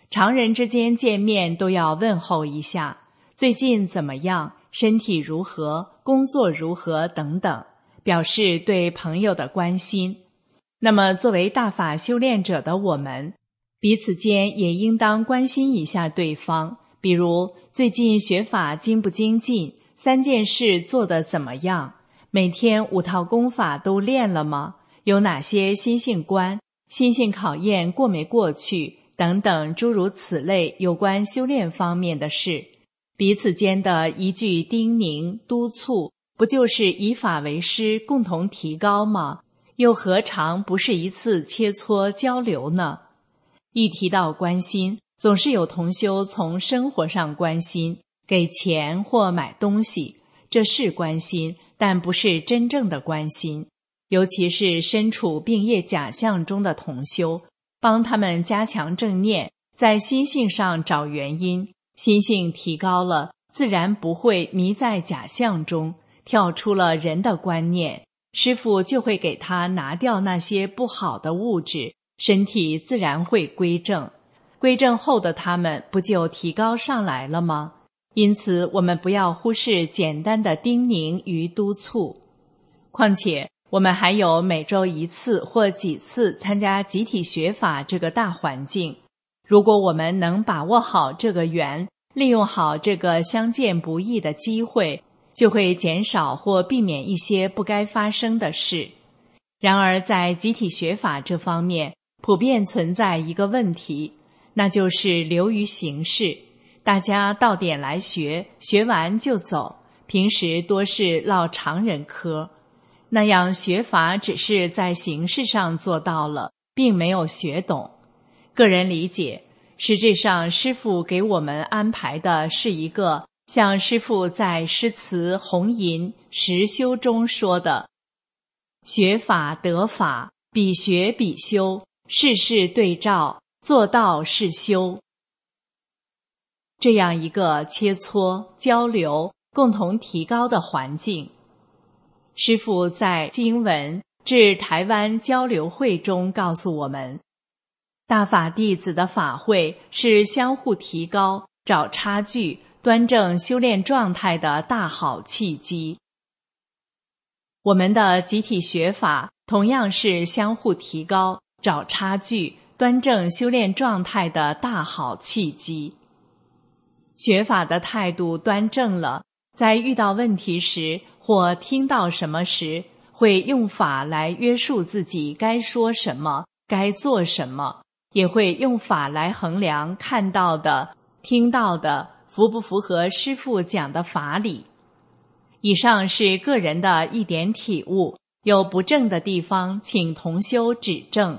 常人之间见面都要问候一下，最近怎么样，身体如何，工作如何等等，表示对朋友的关心。那么作为大法修炼者的我们，彼此间也应当关心一下对方，比如最近学法精不精进，三件事做得怎么样，每天五套功法都练了吗？有哪些心性关？心性考验过没过去？等等诸如此类有关修炼方面的事，彼此间的一句叮咛督促，不就是以法为师，共同提高吗？又何尝不是一次切磋交流呢？一提到关心，总是有同修从生活上关心，给钱或买东西，这是关心，但不是真正的关心。尤其是身处病业假象中的同修，帮他们加强正念，在心性上找原因，心性提高了，自然不会迷在假象中，跳出了人的观念，师父就会给他拿掉那些不好的物质，身体自然会归正。归正后的他们不就提高上来了吗？因此我们不要忽视简单的叮咛与督促。况且我们还有每周一次或几次参加集体学法这个大环境，如果我们能把握好这个缘，利用好这个相见不易的机会，就会减少或避免一些不该发生的事。然而在集体学法这方面，普遍存在一个问题，那就是流于形式，大家到点来学，学完就走，平时多是唠常人嗑，那样学法只是在形式上做到了，并没有学懂。个人理解，实质上师父给我们安排的是一个像师父在诗词红吟实修中说的，学法得法，比学比修，事事对照，做到是修。这样一个切磋、交流、共同提高的环境。师父在经文至台湾交流会中告诉我们，大法弟子的法会是相互提高、找差距、端正修炼状态的大好契机。我们的集体学法同样是相互提高、找差距、端正修炼状态的大好契机。学法的态度端正了，在遇到问题时或听到什么时，会用法来约束自己该说什么，该做什么，也会用法来衡量看到的、听到的符不符合师父讲的法理。以上是个人的一点体悟，有不正的地方，请同修指正。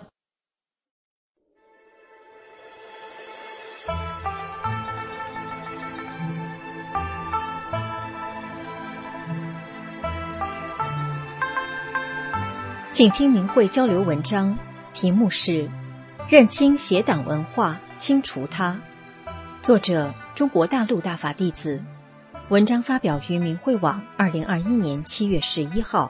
请听明慧交流文章，题目是认清邪党文化，清除它。作者中国大陆大法弟子。文章发表于明慧网二零二一年七月十一号。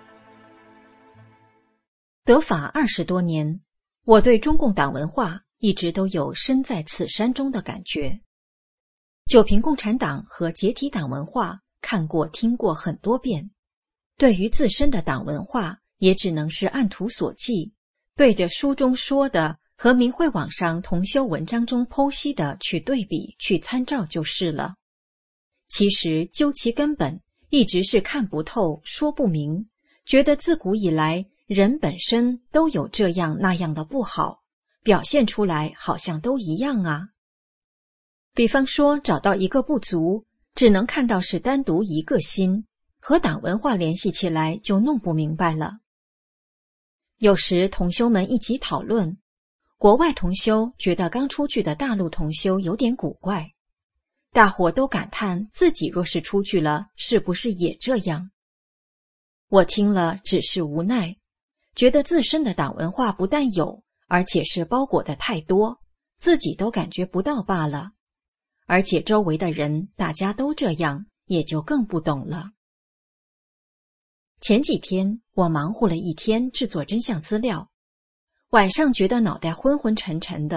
得法二十多年，我对中共党文化一直都有身在此山中的感觉。就凭共产党和解体党文化看过听过很多遍，对于自身的党文化也只能是按图索骥，对着书中说的和明慧网上同修文章中剖析的去对比去参照就是了。其实究其根本，一直是看不透说不明，觉得自古以来人本身都有这样那样的不好，表现出来好像都一样啊。比方说找到一个不足，只能看到是单独一个心，和党文化联系起来就弄不明白了。有时同修们一起讨论，国外同修觉得刚出去的大陆同修有点古怪，大伙都感叹自己若是出去了，是不是也这样？我听了只是无奈，觉得自身的党文化不但有，而且是包裹的太多，自己都感觉不到罢了。而且周围的人大家都这样，也就更不懂了。前几天我忙活了一天制作真相资料，晚上觉得脑袋昏昏沉沉的，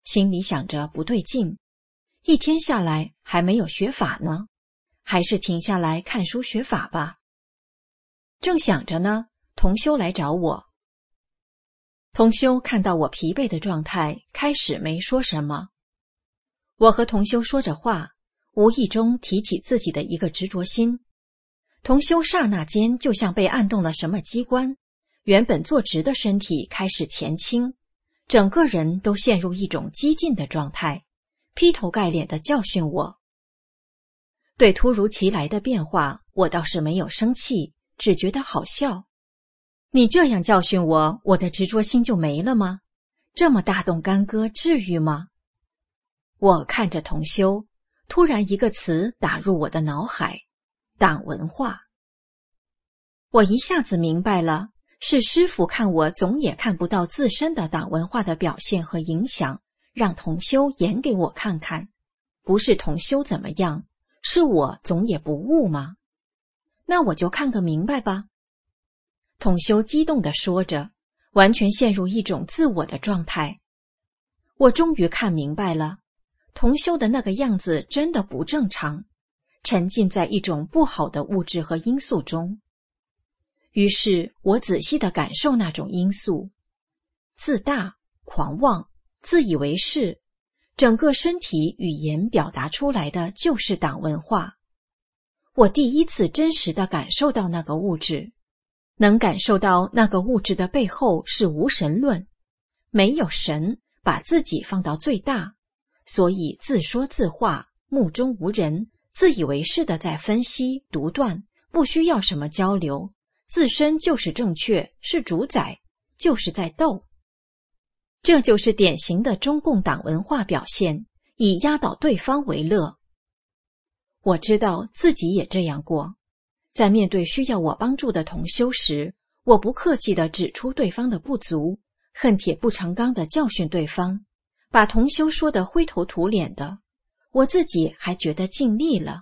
心里想着不对劲，一天下来还没有学法呢，还是停下来看书学法吧。正想着呢，同修来找我。同修看到我疲惫的状态，开始没说什么。我和同修说着话，无意中提起自己的一个执着心。同修刹那间就像被按动了什么机关，原本坐直的身体开始前倾，整个人都陷入一种激进的状态，劈头盖脸地教训我。对突如其来的变化，我倒是没有生气，只觉得好笑。你这样教训我，我的执着心就没了吗？这么大动干戈，至于吗？我看着同修，突然一个词打入我的脑海，党文化。我一下子明白了，是师父看我总也看不到自身的党文化的表现和影响，让同修演给我看看。不是同修怎么样，是我总也不悟吗？那我就看个明白吧。同修激动地说着，完全陷入一种自我的状态。我终于看明白了，同修的那个样子真的不正常，沉浸在一种不好的物质和因素中。于是我仔细地感受那种因素，自大、狂妄、自以为是，整个身体语言表达出来的就是党文化。我第一次真实地感受到那个物质，能感受到那个物质的背后是无神论，没有神，把自己放到最大，所以自说自话，目中无人，自以为是地在分析、独断，不需要什么交流，自身就是正确，是主宰，就是在斗。这就是典型的中共党文化表现，以压倒对方为乐。我知道自己也这样过，在面对需要我帮助的同修时，我不客气地指出对方的不足，恨铁不成钢地教训对方，把同修说得灰头土脸的，我自己还觉得尽力了。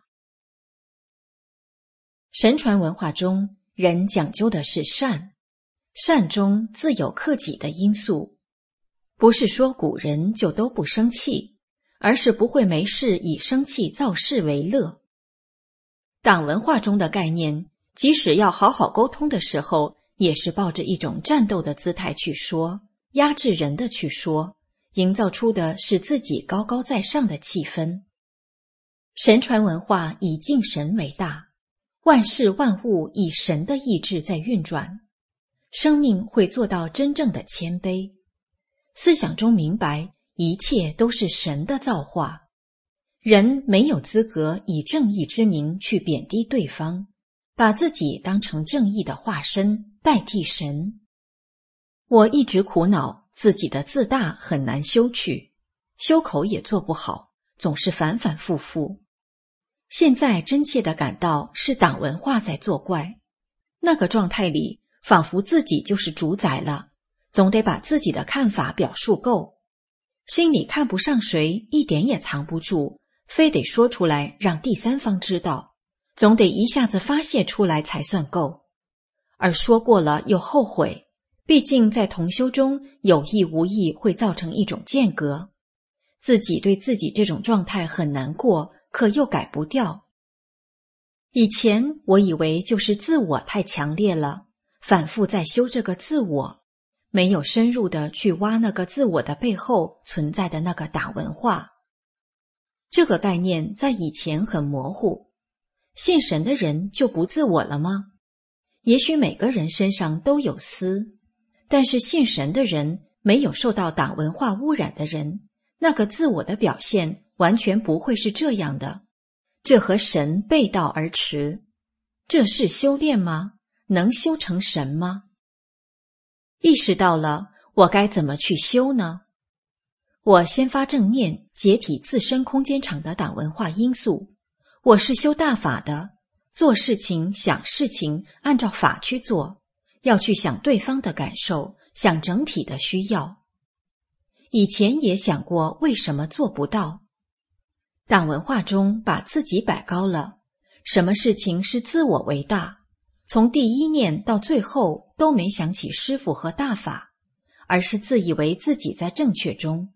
神传文化中，人讲究的是善，善中自有克己的因素。不是说古人就都不生气，而是不会没事以生气造事为乐。党文化中的概念，即使要好好沟通的时候，也是抱着一种战斗的姿态去说，压制人的去说，营造出的是自己高高在上的气氛。神传文化以敬神为大，万事万物以神的意志在运转，生命会做到真正的谦卑。思想中明白，一切都是神的造化，人没有资格以正义之名去贬低对方，把自己当成正义的化身，代替神。我一直苦恼自己的自大很难修去，修口也做不好，总是反反复复。现在真切地感到是党文化在作怪，那个状态里仿佛自己就是主宰了，总得把自己的看法表述够，心里看不上谁一点也藏不住，非得说出来让第三方知道，总得一下子发泄出来才算够。而说过了又后悔，毕竟在同修中有意无意会造成一种间隔，自己对自己这种状态很难过，可又改不掉。以前我以为就是自我太强烈了，反复在修这个自我，没有深入的去挖那个自我的背后存在的那个党文化。这个概念在以前很模糊，信神的人就不自我了吗？也许每个人身上都有私，但是信神的人，没有受到党文化污染的人，那个自我的表现完全不会是这样的，这和神背道而驰。这是修炼吗？能修成神吗？意识到了，我该怎么去修呢？我先发正念，解体自身空间场的党文化因素。我是修大法的，做事情想事情按照法去做，要去想对方的感受，想整体的需要。以前也想过为什么做不到。党文化中把自己摆高了，什么事情是自我为大，从第一念到最后都没想起师父和大法，而是自以为自己在正确中，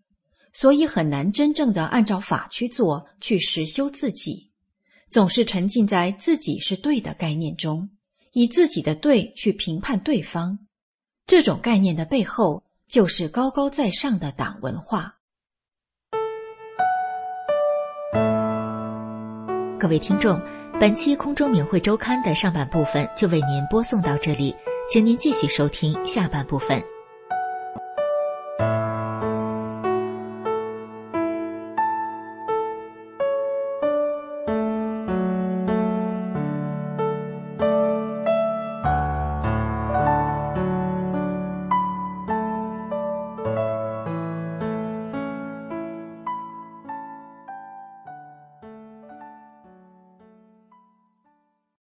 所以很难真正的按照法去做，去实修自己，总是沉浸在自己是对的概念中，以自己的对去评判对方。这种概念的背后，就是高高在上的党文化。 各位听众，本期空中明慧周刊的上半部分就为您播送到这里，请您继续收听下半部分。